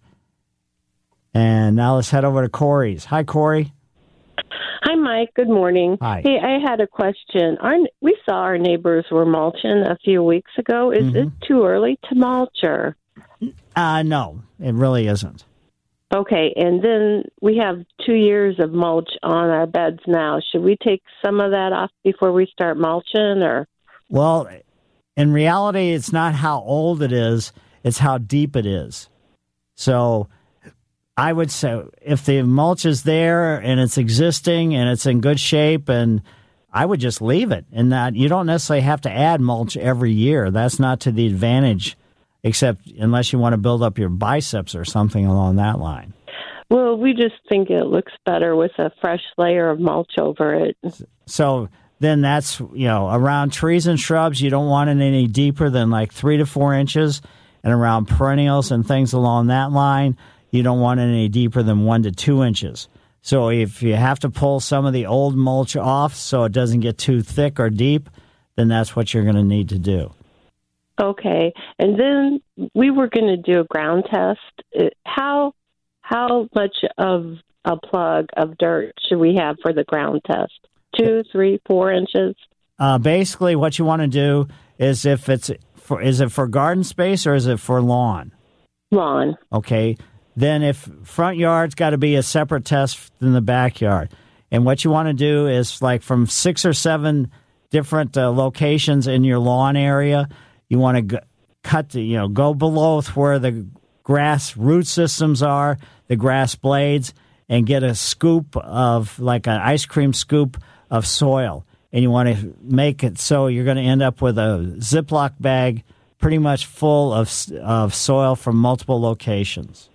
And now let's head over to Corey's. Hi, Corey.
Hi, Mike. Good morning.
Hi.
Hey, I had a question. We saw our neighbors were mulching a few weeks ago. Is it too early to mulch or?
No, it really isn't.
Okay, and then we have 2 years of mulch on our beds now. Should we take some of that off before we start mulching, or?
Well, in reality, it's not how old it is, it's how deep it is. So I would say if the mulch is there and it's existing and it's in good shape, and I would just leave it. And that you don't necessarily have to add mulch every year. That's not to the advantage, except unless you want to build up your biceps or something along that line.
Well, we just think it looks better with a fresh layer of mulch over it.
So then that's, around trees and shrubs, you don't want it any deeper than like 3 to 4 inches. And around perennials and things along that line, you don't want it any deeper than 1 to 2 inches. So if you have to pull some of the old mulch off so it doesn't get too thick or deep, then that's what you're going to need to do.
Okay. And then we were going to do a ground test. How much of a plug of dirt should we have for the ground test? 2, 3, 4 inches?
Basically, what you want to do is is it for garden space or is it for lawn?
Lawn.
Okay. Then if front yard's got to be a separate test than the backyard. And what you want to do is like from 6 or 7 different locations in your lawn area, you want to go below where the grass root systems are, the grass blades, and get a scoop of, like an ice cream scoop of soil. And you want to make it so you're going to end up with a Ziploc bag pretty much full of soil from multiple locations.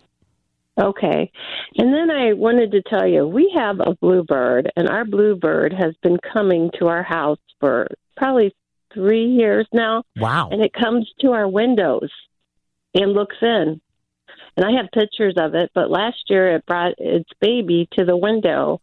Okay. And then I wanted to tell you, we have a bluebird, and our bluebird has been coming to our house for probably 3 years now.
Wow.
And it comes to our windows and looks in. And I have pictures of it, but last year it brought its baby to the window.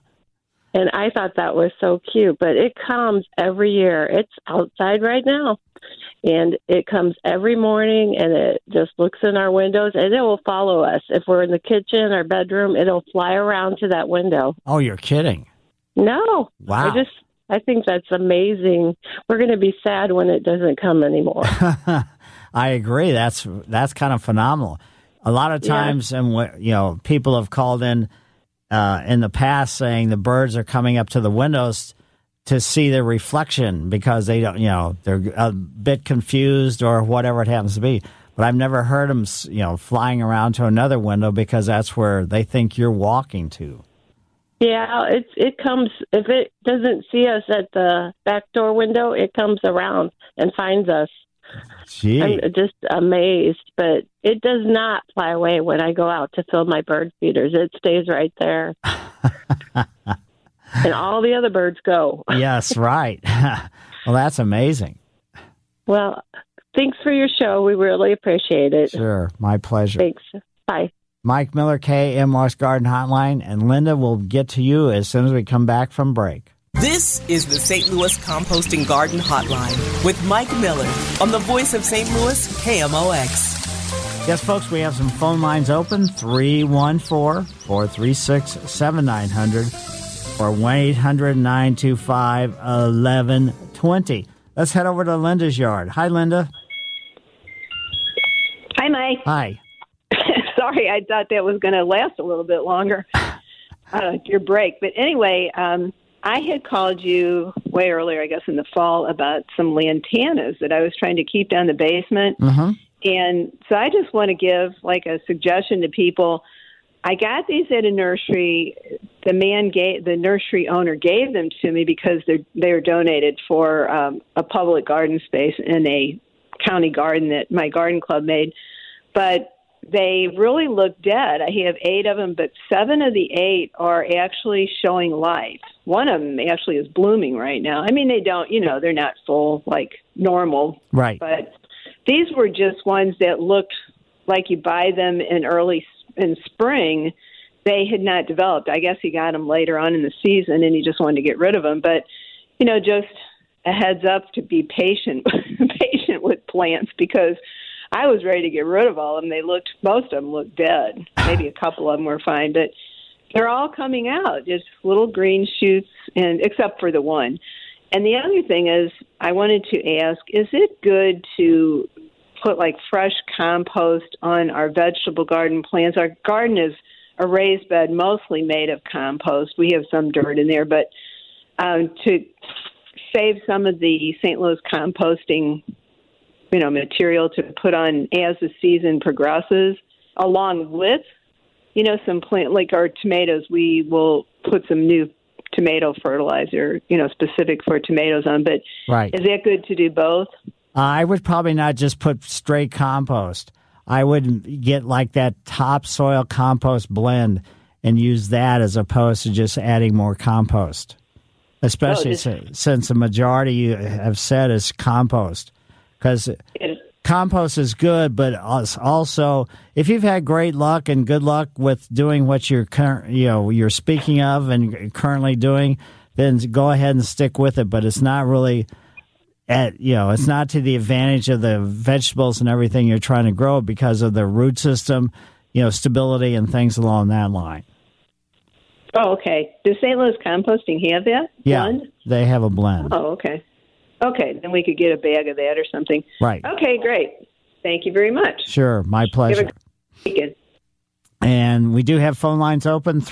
And I thought that was so cute, but it comes every year. It's outside right now. And it comes every morning, and it just looks in our windows, and it will follow us. If we're in the kitchen or bedroom, it'll fly around to that window.
Oh, you're kidding.
No.
Wow.
I think that's amazing. We're going to be sad when it doesn't come anymore.
I agree. That's kind of phenomenal. A lot of times, and people have called in the past saying the birds are coming up to the windows to see the reflection because they don't, they're a bit confused or whatever it happens to be. But I've never heard them, flying around to another window because that's where they think you're walking to.
Yeah, it comes, if it doesn't see us at the back door window, it comes around and finds us.
Gee.
I'm just amazed, but it does not fly away when I go out to fill my bird feeders. It stays right there. And all the other birds go.
Yes, right. Well, that's amazing.
Well, thanks for your show. We really appreciate it.
Sure, my pleasure.
Thanks. Bye.
Mike Miller, KMOX Garden Hotline, and Linda will get to you as soon as we come back from break.
This is the St. Louis Composting Garden Hotline with Mike Miller on the voice of St. Louis, KMOX.
Yes, folks, we have some phone lines open, 314-436-7900 or 1-800-925-1120. Let's head over to Linda's yard. Hi, Linda.
Hi, Mike.
Hi.
Sorry, I thought that was going to last a little bit longer, your break. But anyway, I had called you way earlier, I guess, in the fall about some lantanas that I was trying to keep down the basement.
Mm-hmm.
And so I just want to give like a suggestion to people. I got these at a nursery. The nursery owner gave them to me because they were donated for a public garden space in a county garden that my garden club made. But they really look dead. I have 8 of them, but 7 of the 8 are actually showing life. One of them actually is blooming right now. I mean, they don't, they're not full like normal.
Right.
But these were just ones that looked like you buy them in spring. They had not developed. I guess he got them later on in the season and he just wanted to get rid of them. But, just a heads up to be patient with plants because I was ready to get rid of all of them. Most of them looked dead. Maybe a couple of them were fine, but they're all coming out, just little green shoots, and except for the one. And the other thing is, I wanted to ask, is it good to put like fresh compost on our vegetable garden plants? Our garden is a raised bed, mostly made of compost. We have some dirt in there, but to save some of the St. Louis composting material to put on as the season progresses, along with, some plant, like our tomatoes, we will put some new tomato fertilizer, specific for tomatoes on. But
right.
Is that good to do both?
I would probably not just put straight compost. I would get like that topsoil compost blend and use that as opposed to just adding more compost, especially since the majority you have said is compost. Because compost is good, but also if you've had great luck and good luck with doing what you're speaking of and currently doing, then go ahead and stick with it. But it's not really it's not to the advantage of the vegetables and everything you're trying to grow because of the root system, stability and things along that line.
Oh, okay. Does St. Louis Composting have that blend?
Yeah, they have a blend.
Oh, okay. Okay, then we could get a bag of that or something.
Right.
Okay, great. Thank you very much.
Sure, my pleasure.
Have a great weekend.
And we do have phone lines open,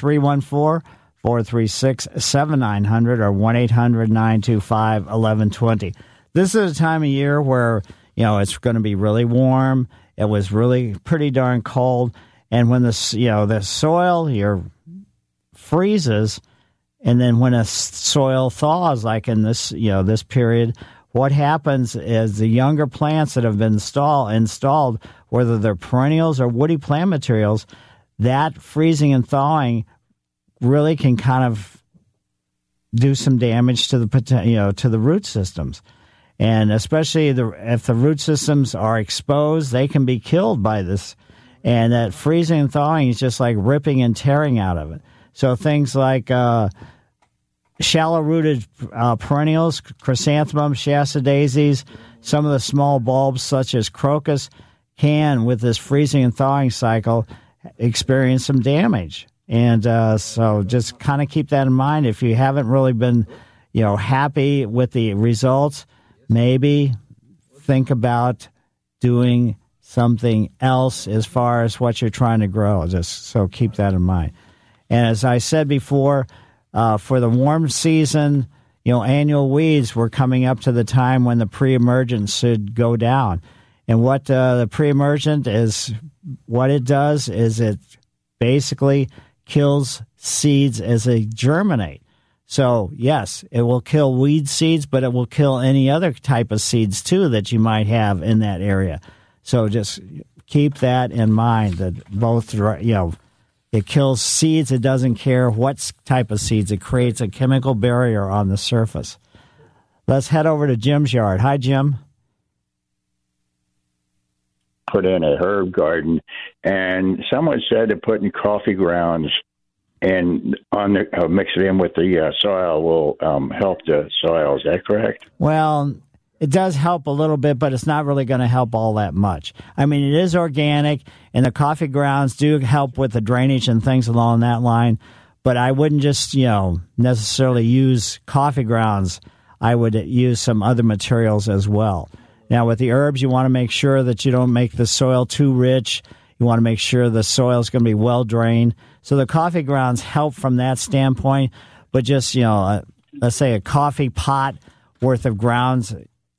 314-436-7900 or 1-800-925-1120. This is a time of year where, it's going to be really warm. It was really pretty darn cold. And when the soil freezes, and then when a soil thaws, like in this, this period, what happens is the younger plants that have been installed, whether they're perennials or woody plant materials, that freezing and thawing really can kind of do some damage to the root systems. And especially if the root systems are exposed, they can be killed by this. And that freezing and thawing is just like ripping and tearing out of it. So things like shallow-rooted perennials, chrysanthemums, Shasta daisies, some of the small bulbs such as crocus can, with this freezing and thawing cycle, experience some damage. And so just kind of keep that in mind. If you haven't really been, happy with the results, maybe think about doing something else as far as what you're trying to grow. Just so keep that in mind. And as I said before, for the warm season, annual weeds, we're coming up to the time when the pre-emergent should go down. And what the pre-emergent is, what it does is it basically kills seeds as they germinate. So, yes, it will kill weed seeds, but it will kill any other type of seeds, too, that you might have in that area. So just keep that in mind, that both, it kills seeds. It doesn't care what type of seeds. It creates a chemical barrier on the surface. Let's head over to Jim's yard. Hi, Jim.
Put in a herb garden, and someone said that putting coffee grounds and mix it in with the soil will help the soil. Is that correct?
Well, it does help a little bit, but it's not really going to help all that much. I mean, it is organic, and the coffee grounds do help with the drainage and things along that line, but I wouldn't just, necessarily use coffee grounds. I would use some other materials as well. Now, with the herbs, you want to make sure that you don't make the soil too rich. You want to make sure the soil is going to be well drained. So the coffee grounds help from that standpoint, but just, let's say a coffee pot worth of grounds,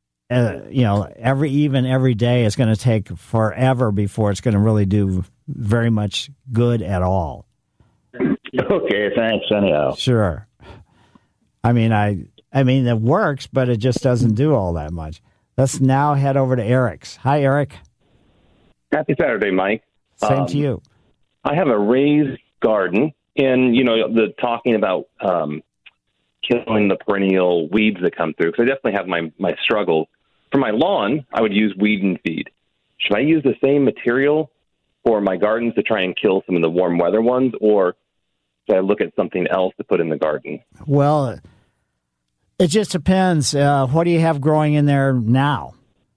every day is going to take forever before it's going to really do very much good at all.
Okay, thanks anyhow.
Sure. I mean, it works, but it just doesn't do all that much. Let's now head over to Eric's. Hi, Eric.
Happy Saturday, Mike.
Same to you.
I have a raised garden, and, the talking about killing the perennial weeds that come through, because I definitely have my struggles. For my lawn, I would use weed and feed. Should I use the same material for my gardens to try and kill some of the warm weather ones, or should I look at something else to put in the garden?
Well, it just depends. What do you have growing in there now?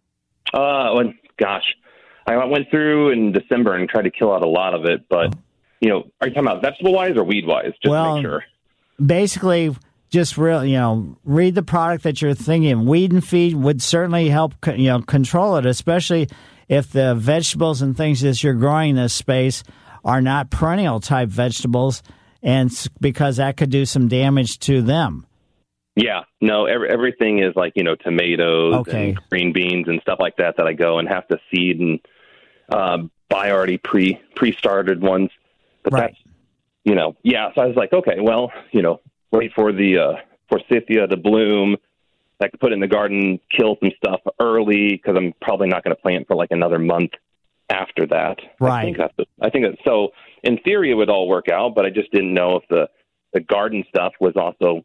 I went through in December and tried to kill out a lot of it, but, are you talking about vegetable-wise or weed-wise? Just to make sure.
Basically, just read the product that you're thinking. Weed and feed would certainly help, control it, especially if the vegetables and things that you're growing in this space are not perennial-type vegetables, and because that could do some damage to them.
Yeah, no, everything is like, tomatoes and green beans and stuff like that I go and have to seed and buy already pre-started ones. But
right.
That's, so I was like, okay, well, wait for the forsythia to bloom. I could put in the garden, kill some stuff early because I'm probably not going to plant for like another month after that.
Right.
I think that, so in theory it would all work out, but I just didn't know if the garden stuff was also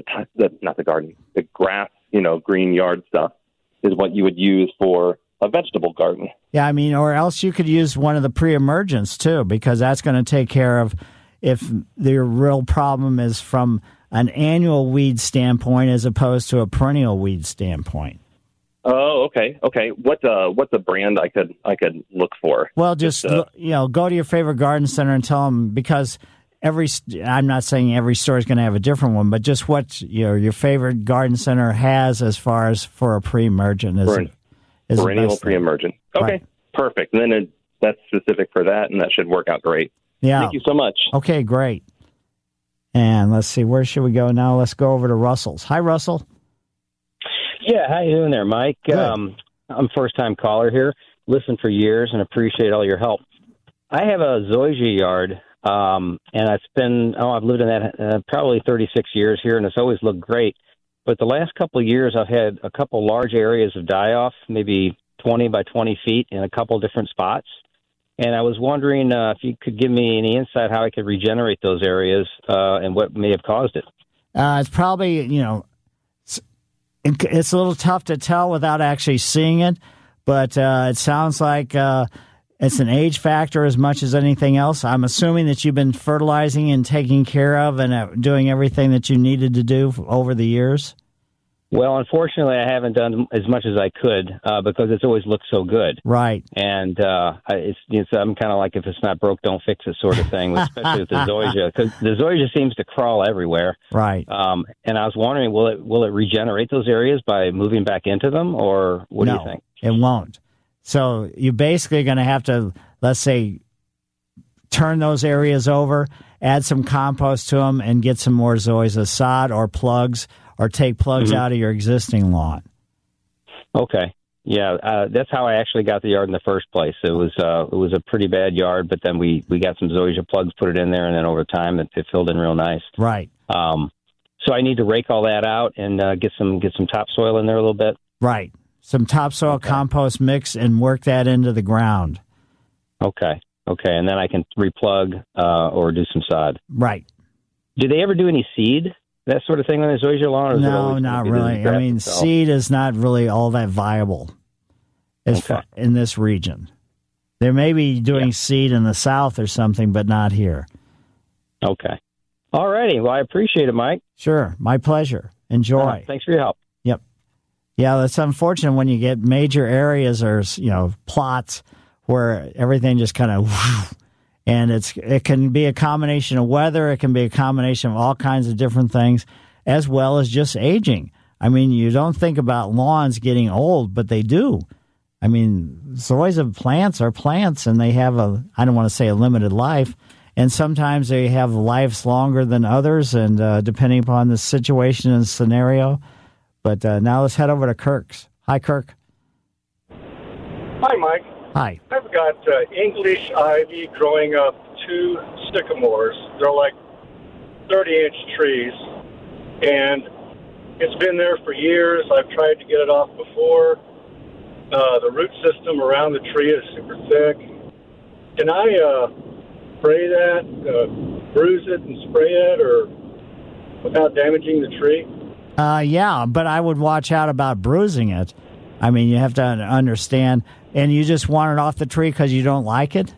the grass, green yard stuff is what you would use for a vegetable garden.
Yeah, or else you could use one of the pre-emergents too, because that's going to take care of if the real problem is from an annual weed standpoint as opposed to a perennial weed standpoint.
Oh, okay. What's a brand I could look for?
Well, just go to your favorite garden center and tell them, because I'm not saying every store is going to have a different one, but just what your favorite garden center has as far as for a pre-emergent is
perennial pre-emergent. Okay, right. Perfect. And then that's specific for that, and that should work out great.
Yeah.
Thank you so much.
Okay, great. And let's see, where should we go now? Let's go over to Russell's. Hi, Russell.
Yeah, how you doing there, Mike? I'm a first-time caller here. Listened for years and appreciate all your help. I have a zoysia yard. And I've lived in that probably 36 years here, and it's always looked great. But the last couple of years, I've had a couple large areas of die-off, maybe 20 by 20 feet in a couple different spots. And I was wondering if you could give me any insight how I could regenerate those areas and what may have caused it.
It's probably, it's a little tough to tell without actually seeing it, but it sounds like it's an age factor as much as anything else. I'm assuming that you've been fertilizing and taking care of and doing everything that you needed to do over the years.
Well, unfortunately, I haven't done as much as I could because it's always looked so good.
Right.
And I'm kind of like, if it's not broke, don't fix it sort of thing, especially with the zoysia, because the zoysia seems to crawl everywhere.
Right.
And I was wondering, will it regenerate those areas by moving back into them, or what do you think?
It won't. So you're basically going to have to, let's say, turn those areas over, add some compost to them, and get some more zoysia sod or plugs, or take plugs out of your existing lawn.
Okay. Yeah, that's how I actually got the yard in the first place. It was a pretty bad yard, but then we got some zoysia plugs, put it in there, and then over time it filled in real nice.
Right.
So I need to rake all that out and get some topsoil in there a little bit.
Right. Some topsoil compost mix and work that into the ground.
Okay. And then I can replug or do some sod.
Right.
Do they ever do any seed, that sort of thing on the zoysia lawn? Or is it
No,
always
not really. I mean, seed is not really all that viable in this region. They may be doing seed in the south or something, but not here.
Okay. All righty. Well, I appreciate it, Mike.
Sure. My pleasure. Enjoy.
Thanks for your help.
Yep. Yeah, that's unfortunate when you get major areas or, plots where everything just kind of, and it can be a combination of weather. It can be a combination of all kinds of different things, as well as just aging. I mean, you don't think about lawns getting old, but they do. I mean, zoysia plants are plants, and they have I don't want to say a limited life, and sometimes they have lives longer than others, and depending upon the situation and scenario. But now let's head over to Kirk's. Hi, Kirk.
Hi, Mike.
Hi.
I've got English ivy growing up 2 sycamores. They're like 30-inch trees, and it's been there for years. I've tried to get it off before. The root system around the tree is super thick. Can I spray that, bruise it and spray it, or without damaging the tree?
Yeah, but I would watch out about bruising it. I mean, you have to understand. And you just want it off the tree because you don't like it?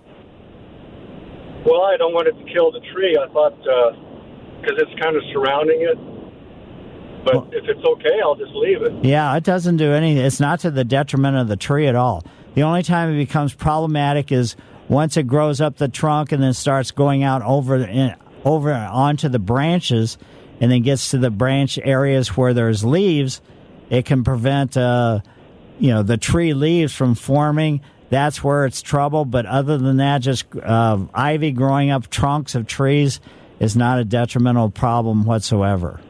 Well, I don't want it to kill the tree. I thought, because it's kind of surrounding it. But if it's okay, I'll just leave it.
Yeah, it doesn't do anything. It's not to the detriment of the tree at all. The only time it becomes problematic is once it grows up the trunk and then starts going out over onto the branches and then gets to the branch areas where there's leaves, it can prevent the tree leaves from forming. That's where it's trouble. But other than that, just ivy growing up trunks of trees is not a detrimental problem whatsoever.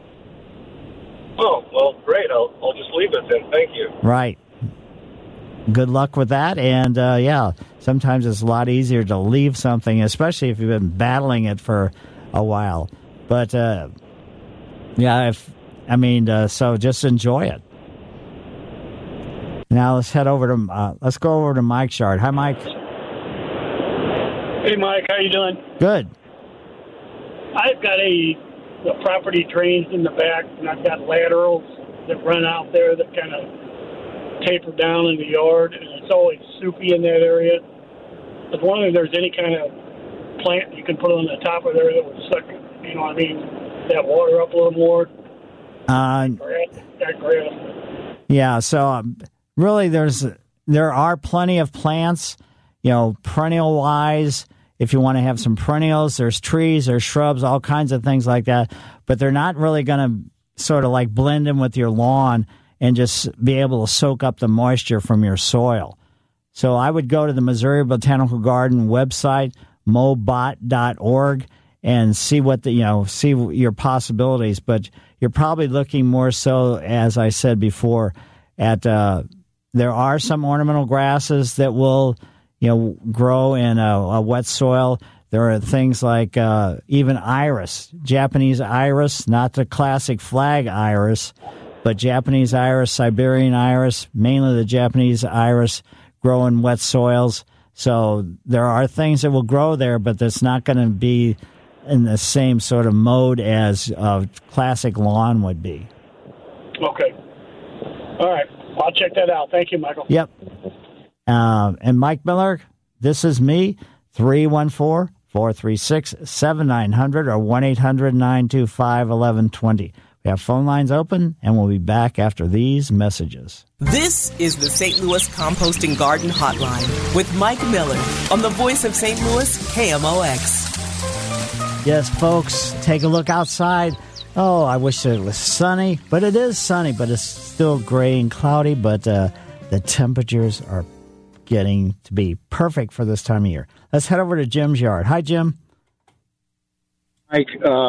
Oh, well, great. I'll just leave it then. Thank you.
Right. Good luck with that. And, sometimes it's a lot easier to leave something, especially if you've been battling it for a while. But, so just enjoy it. Now let's head over to let's go over to Mike's yard. Hi, Mike.
Hey, Mike. How you doing?
Good.
I've got the property drains in the back, and I've got laterals that run out there that kind of taper down in the yard, and it's always soupy in that area. I was wondering if there's any kind of plant you can put on the top of there that would suck, that water up a little more. Grass.
Yeah, so really there are plenty of plants, perennial-wise. If you want to have some perennials, there's trees, there's shrubs, all kinds of things like that. But they're not really going to sort of like blend in with your lawn and just be able to soak up the moisture from your soil. So I would go to the Missouri Botanical Garden website, mobot.org, and see see your possibilities. But you're probably looking more so, as I said before, at there are some ornamental grasses that will grow in a wet soil. There are things like even iris, Japanese iris, not the classic flag iris, but Japanese iris, Siberian iris, mainly the Japanese iris, grow in wet soils. So there are things that will grow there, but that's not going to be in the same sort of mode as a classic lawn would be.
Okay. All right. I'll check that out. Thank you, Michael.
Yep. And Mike Miller, this is me, 314-436-7900 or 1-800-925-1120. We have phone lines open, and we'll be back after these messages.
This is the St. Louis Composting Garden Hotline with Mike Miller on the voice of St. Louis, KMOX.
Yes, folks, take a look outside. Oh, I wish it was sunny, but it is sunny, but it's still gray and cloudy, but the temperatures are getting to be perfect for this time of year. Let's head over to Jim's yard. Hi, Jim.
Mike,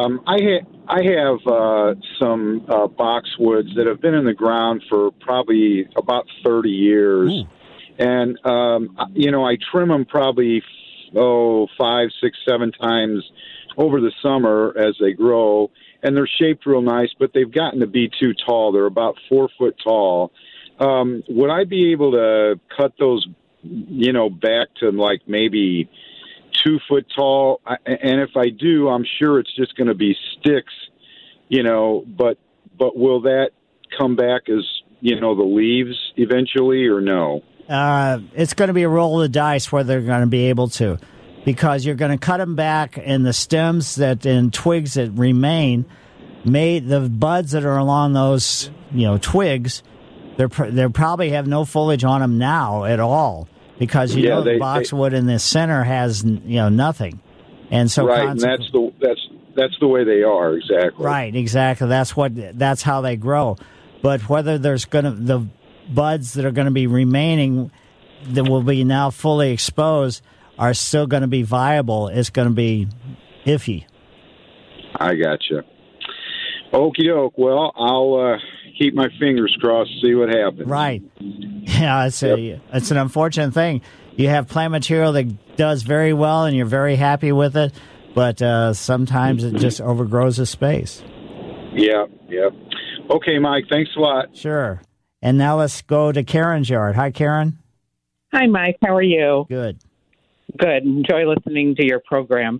I have some boxwoods that have been in the ground for probably about 30 years.
Ooh.
And, I trim them probably, 5, 6, 7 times over the summer as they grow. And they're shaped real nice, but they've gotten to be too tall. They're about 4 foot tall. Would I be able to cut those, back to like maybe 2 foot tall? And if I do, I'm sure it's just going to be sticks, but will that come back as, the leaves eventually or no?
It's going to be a roll of the dice whether they're going to be able to, because you're going to cut them back, and the stems and twigs that remain, the buds that are along those, twigs, they probably have no foliage on them now at all, because the boxwood in the center has nothing, and so
right, and that's the way they are, exactly.
Right, exactly. That's how they grow. But whether there's the buds that are going to be remaining that will be now fully exposed are still going to be viable, it's going to be iffy. I
gotcha. Okie doke. Well, I'll keep my fingers crossed, see what happens.
Right. Yeah, it's an unfortunate thing. You have plant material that does very well, and you're very happy with it, but sometimes it just overgrows the space.
Yeah. Okay, Mike, thanks a lot.
Sure. And now let's go to Karen's yard. Hi, Karen.
Hi, Mike. How are you?
Good.
Good. Enjoy listening to your program.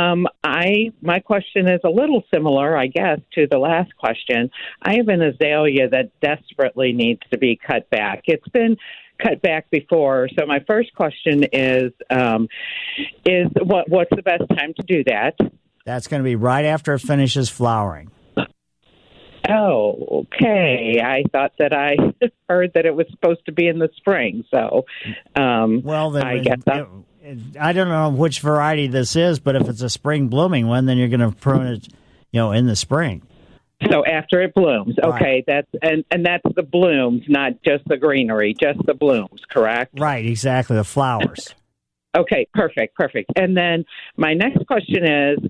My question is a little similar, I guess, to the last question. I have an azalea that desperately needs to be cut back. It's been cut back before, so my first question is what's the best time to do that?
That's going to be right after it finishes flowering.
Oh, okay. I thought that I heard that it was supposed to be in the spring, so I guess
I don't know which variety this is, but if it's a spring blooming one, then you're going to prune it, in the spring.
So after it blooms, okay. Right. That's the blooms, not just the greenery, just the blooms, correct?
Right, exactly, the flowers.
Okay, perfect. And then my next question is,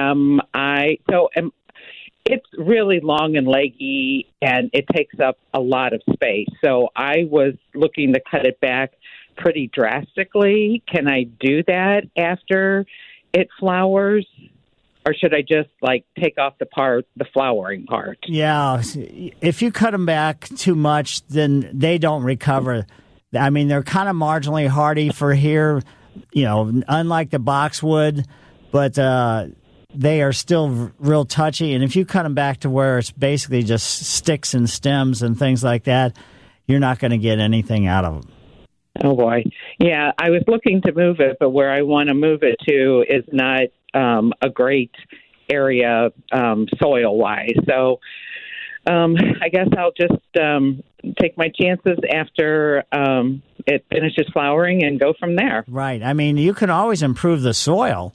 it's really long and leggy, and it takes up a lot of space. So I was looking to cut it back pretty drastically. Can I do that after it flowers? Or should I just, take off the flowering part?
Yeah. If you cut them back too much, then they don't recover. I mean, they're kind of marginally hardy for here, unlike the boxwood, but they are still real touchy. And if you cut them back to where it's basically just sticks and stems and things like that, you're not going to get anything out of them.
Oh, boy. Yeah, I was looking to move it, but where I want to move it to is not a great area soil-wise. So I guess I'll just take my chances after it finishes flowering and go from there.
Right. I mean, you can always improve the soil.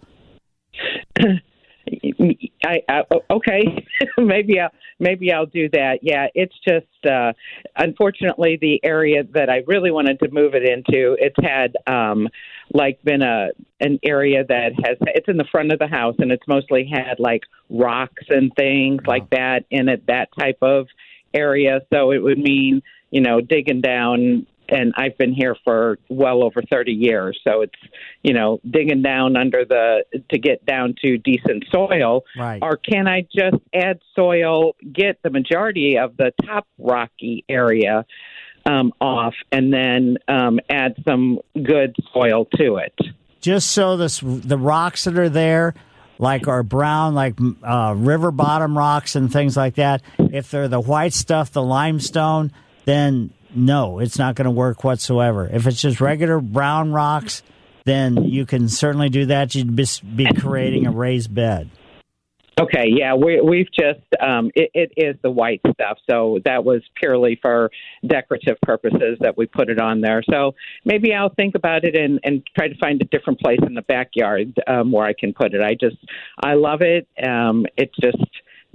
Okay, maybe I'll do that. Yeah, it's just unfortunately the area that I really wanted to move it into. It's had been an area that it's in the front of the house, and it's mostly had rocks and things like that in it, that type of area. So it would mean digging down. And I've been here for well over 30 years. So it's, digging down to get down to decent soil.
Right.
Or can I just add soil, get the majority of the top rocky area off, and then add some good soil to it?
Just so the rocks that are there, are brown, river bottom rocks and things like that, if they're the white stuff, the limestone, then no, it's not going to work whatsoever. If it's just regular brown rocks, then you can certainly do that. You'd be creating a raised bed.
Okay, yeah, we've just, it is the white stuff, so that was purely for decorative purposes that we put it on there. So maybe I'll think about it and try to find a different place in the backyard where I can put it. I love it. It's just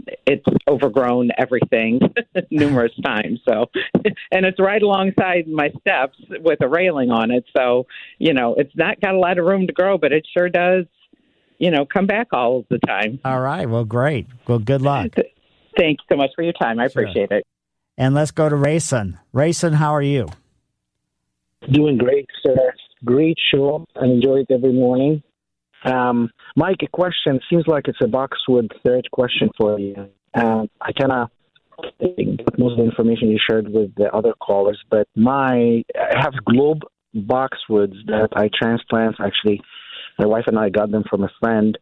it's overgrown everything numerous times. So, and it's right alongside my steps with a railing on it. So, it's not got a lot of room to grow, but it sure does, come back all of the time.
All right. Well, great. Well, good luck.
Thanks so much for your time. I appreciate it.
And let's go to Rayson. Rayson, how are you?
Doing great, sir. Great show. I enjoy it every morning. Mike, a question. Seems like it's a boxwood third question for you. I kind of get most of the information you shared with the other callers, but I have globe boxwoods that I transplant. Actually, my wife and I got them from a friend.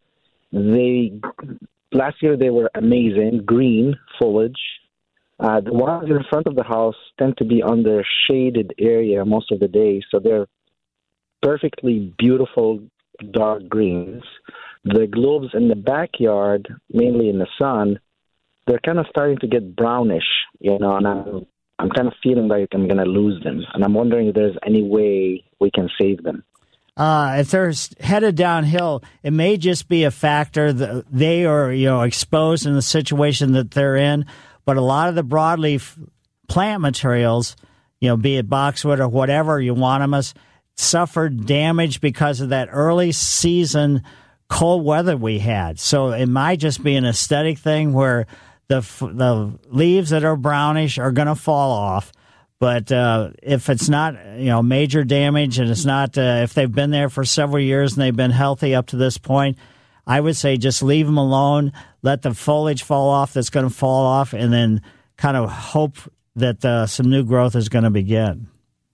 Last year they were amazing, green foliage. The ones in front of the house tend to be under shaded area most of the day, so they're perfectly beautiful dark greens. The globes in the backyard, mainly in the sun, they're kind of starting to get brownish, and I'm kind of feeling like I'm going to lose them. And I'm wondering if there's any way we can save them.
If they're headed downhill, it may just be a factor that they are, exposed in the situation that they're in. But a lot of the broadleaf plant materials, be it boxwood or whatever you want them as, suffered damage because of that early season cold weather we had. So it might just be an aesthetic thing where the leaves that are brownish are going to fall off. But if it's not, major damage, and it's not, if they've been there for several years and they've been healthy up to this point, I would say just leave them alone, let the foliage fall off that's going to fall off, and then kind of hope that some new growth is going to begin.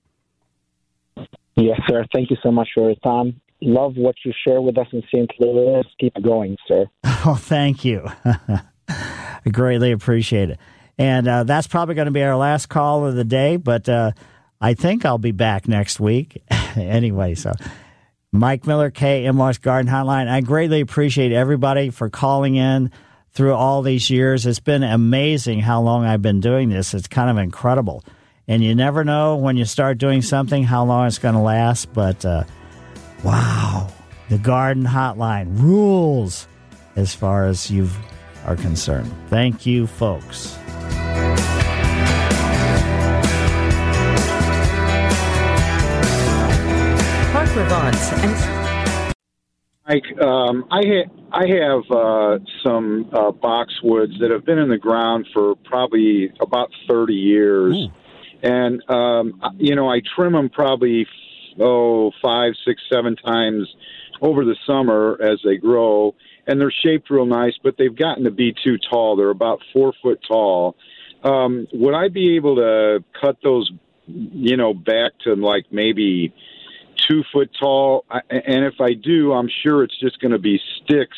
Yes, sir. Thank you so much for your time. Love what you share with us in St. Louis. Keep it going, sir.
Oh, thank you. I greatly appreciate it. And that's probably going to be our last call of the day, but I think I'll be back next week. Anyway, so Mike Miller, KMOX Garden Hotline. I greatly appreciate everybody for calling in through all these years. It's been amazing how long I've been doing this. It's kind of incredible. And you never know when you start doing something how long it's going to last. But, wow, the Garden Hotline rules as far as you are concerned. Thank you, folks.
Mark Revance and
Mike, I have some boxwoods that have been in the ground for probably about 30 years. Ooh. And, I trim them probably, 5, 6, 7 times over the summer as they grow. And they're shaped real nice, but they've gotten to be too tall. They're about 4 foot tall. Would I be able to cut those, back to like maybe 2 foot tall? And if I do, I'm sure it's just going to be sticks,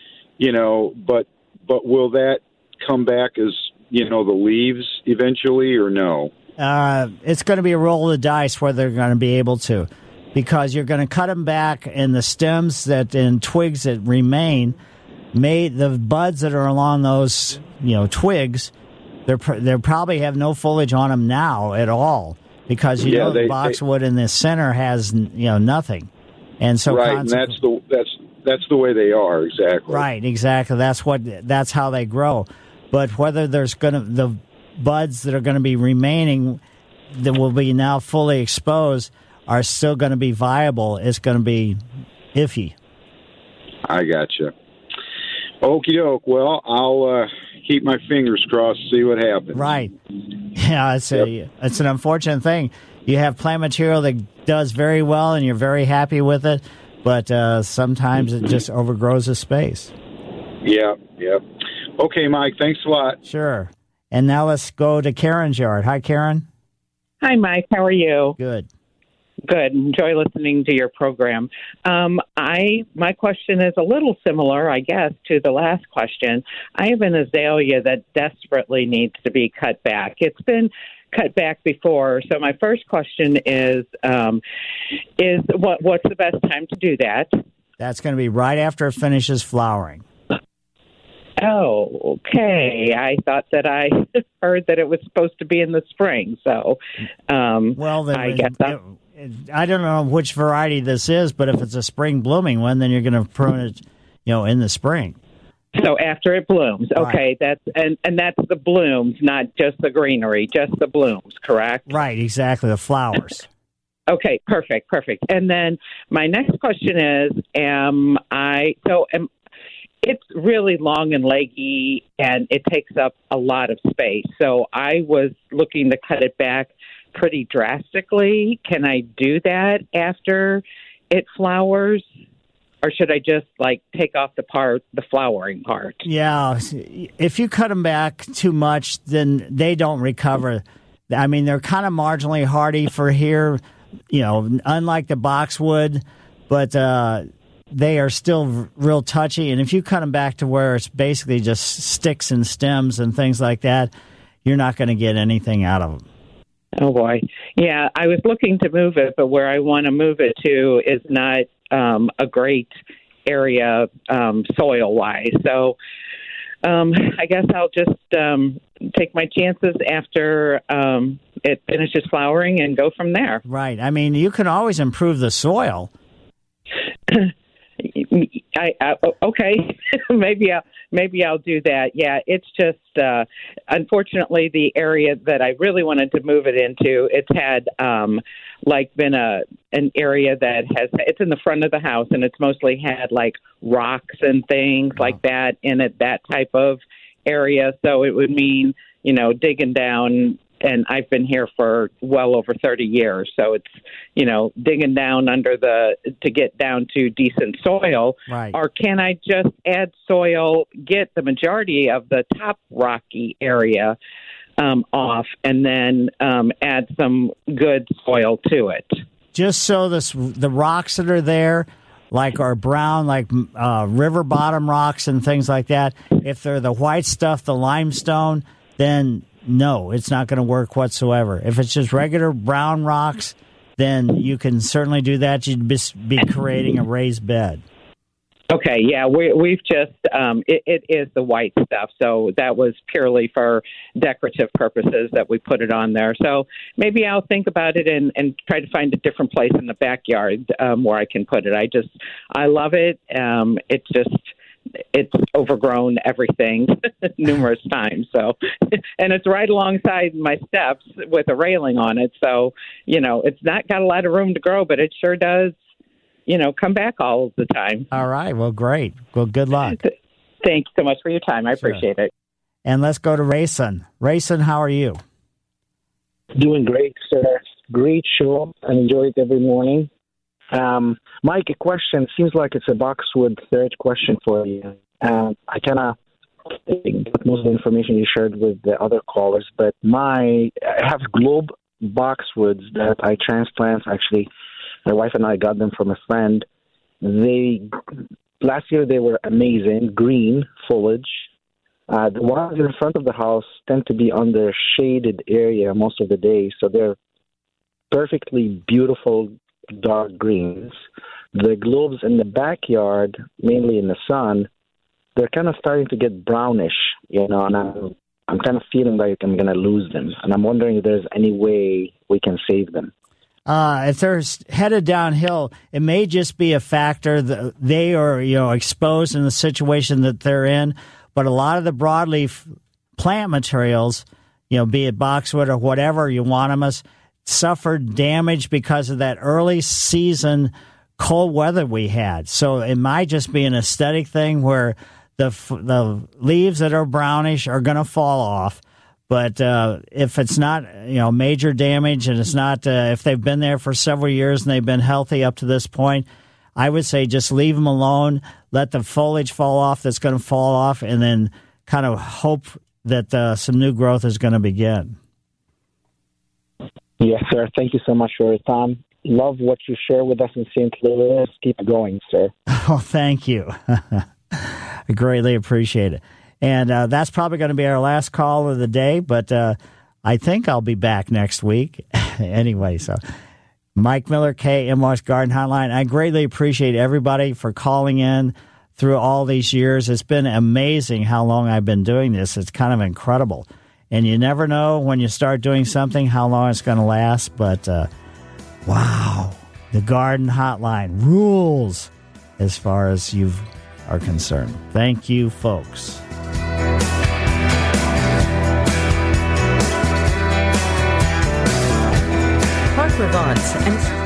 but will that come back as, the leaves eventually or no?
It's going to be a roll of the dice whether they're going to be able to, because you're going to cut them back, and the stems and twigs that remain, the buds that are along those twigs, they probably have no foliage on them now at all, because the boxwood in the center has nothing, and so
right, and that's the way they are, exactly.
Right, exactly. That's how they grow. But whether there's the buds that are going to be remaining that will be now fully exposed are still going to be viable, it's going to be iffy.
I gotcha. Okie doke. Well, I'll keep my fingers crossed, see what happens.
Right. Yeah, it's an unfortunate thing. You have plant material that does very well and you're very happy with it, but sometimes it just overgrows the space.
Yeah. Okay, Mike, thanks a lot.
Sure. And now let's go to Karen's yard. Hi, Karen.
Hi, Mike. How are you?
Good.
Good. Enjoy listening to your program. My question is a little similar, I guess, to the last question. I have an azalea that desperately needs to be cut back. It's been cut back before. So my first question is what's the best time to do that?
That's going to be right after it finishes flowering.
Oh, okay. I thought that I heard that it was supposed to be in the spring. So, I guess
I don't know which variety this is, but if it's a spring blooming one, then you're going to prune it, in the spring.
So after it blooms, okay, that's the blooms, not just the greenery, just the blooms, correct?
Right, exactly, the flowers.
Okay, perfect. And then my next question is, it's really long and leggy, and it takes up a lot of space. So I was looking to cut it back pretty drastically. Can I do that after it flowers? Or should I just take off the flowering part?
Yeah, if you cut them back too much, then they don't recover. I mean, they're kind of marginally hardy for here, unlike the boxwood, but they are still real touchy. And if you cut them back to where it's basically just sticks and stems and things like that, you're not going to get anything out of them.
Oh, boy. Yeah, I was looking to move it, but where I want to move it to is not a great area soil-wise. So I guess I'll just take my chances after it finishes flowering and go from there.
Right. I mean, you can always improve the soil.
Okay, maybe I'll do that. Yeah, it's just unfortunately the area that I really wanted to move it into. It's had been an area that it's in the front of the house, and it's mostly had rocks and things like that in it, that type of area. So it would mean digging down. And I've been here for well over 30 years. So it's, digging down to get down to decent soil.
Right.
Or can I just add soil, get the majority of the top rocky area off, and then add some good soil to it?
Just so the rocks that are there, are brown, river bottom rocks and things like that, if they're the white stuff, the limestone, then no, it's not going to work whatsoever. If it's just regular brown rocks, then you can certainly do that. You'd be creating a raised bed.
Okay, yeah, we've just, it is the white stuff, so that was purely for decorative purposes that we put it on there. So maybe I'll think about it and try to find a different place in the backyard where I can put it. I love it. It's overgrown everything numerous times. So, and it's right alongside my steps with a railing on it. So, it's not got a lot of room to grow, but it sure does, come back all the time.
All right. Well, great. Well, good luck.
Thanks so much for your time. I appreciate it.
And let's go to Rayson. Rayson, how are you?
Doing great, sir. Great show. I enjoy it every morning. Mike, a question. Seems like it's a boxwood third question for you. I kind of got most of the information you shared with the other callers, but I have globe boxwoods that I transplant. Actually, my wife and I got them from a friend. Last year they were amazing, green foliage. The ones in front of the house tend to be on the shaded area most of the day, so they're perfectly beautiful dark greens. The globes in the backyard, mainly in the sun, they're kind of starting to get brownish, and I'm kind of feeling like I'm going to lose them. And I'm wondering if there's any way we can save them.
If they're headed downhill, it may just be a factor that they are, exposed in the situation that they're in. But a lot of the broadleaf plant materials, be it boxwood or whatever you want them as, suffered damage because of that early season cold weather we had. So it might just be an aesthetic thing where the leaves that are brownish are going to fall off. But if it's not, major damage, and it's not, if they've been there for several years and they've been healthy up to this point, I would say just leave them alone, let the foliage fall off that's going to fall off, and then kind of hope that some new growth is going to begin.
Yes, sir. Thank you so much for your time. Love what you share with us in St. Louis. Keep going, sir.
Oh, thank you. I greatly appreciate it. And that's probably going to be our last call of the day, but I think I'll be back next week. Anyway, so Mike Miller, KMOX Garden Hotline. I greatly appreciate everybody for calling in through all these years. It's been amazing how long I've been doing this. It's kind of incredible. And you never know when you start doing something how long it's going to last. But, wow, the Garden Hotline rules as far as you've are concerned. Thank you, folks.
Clark Levant and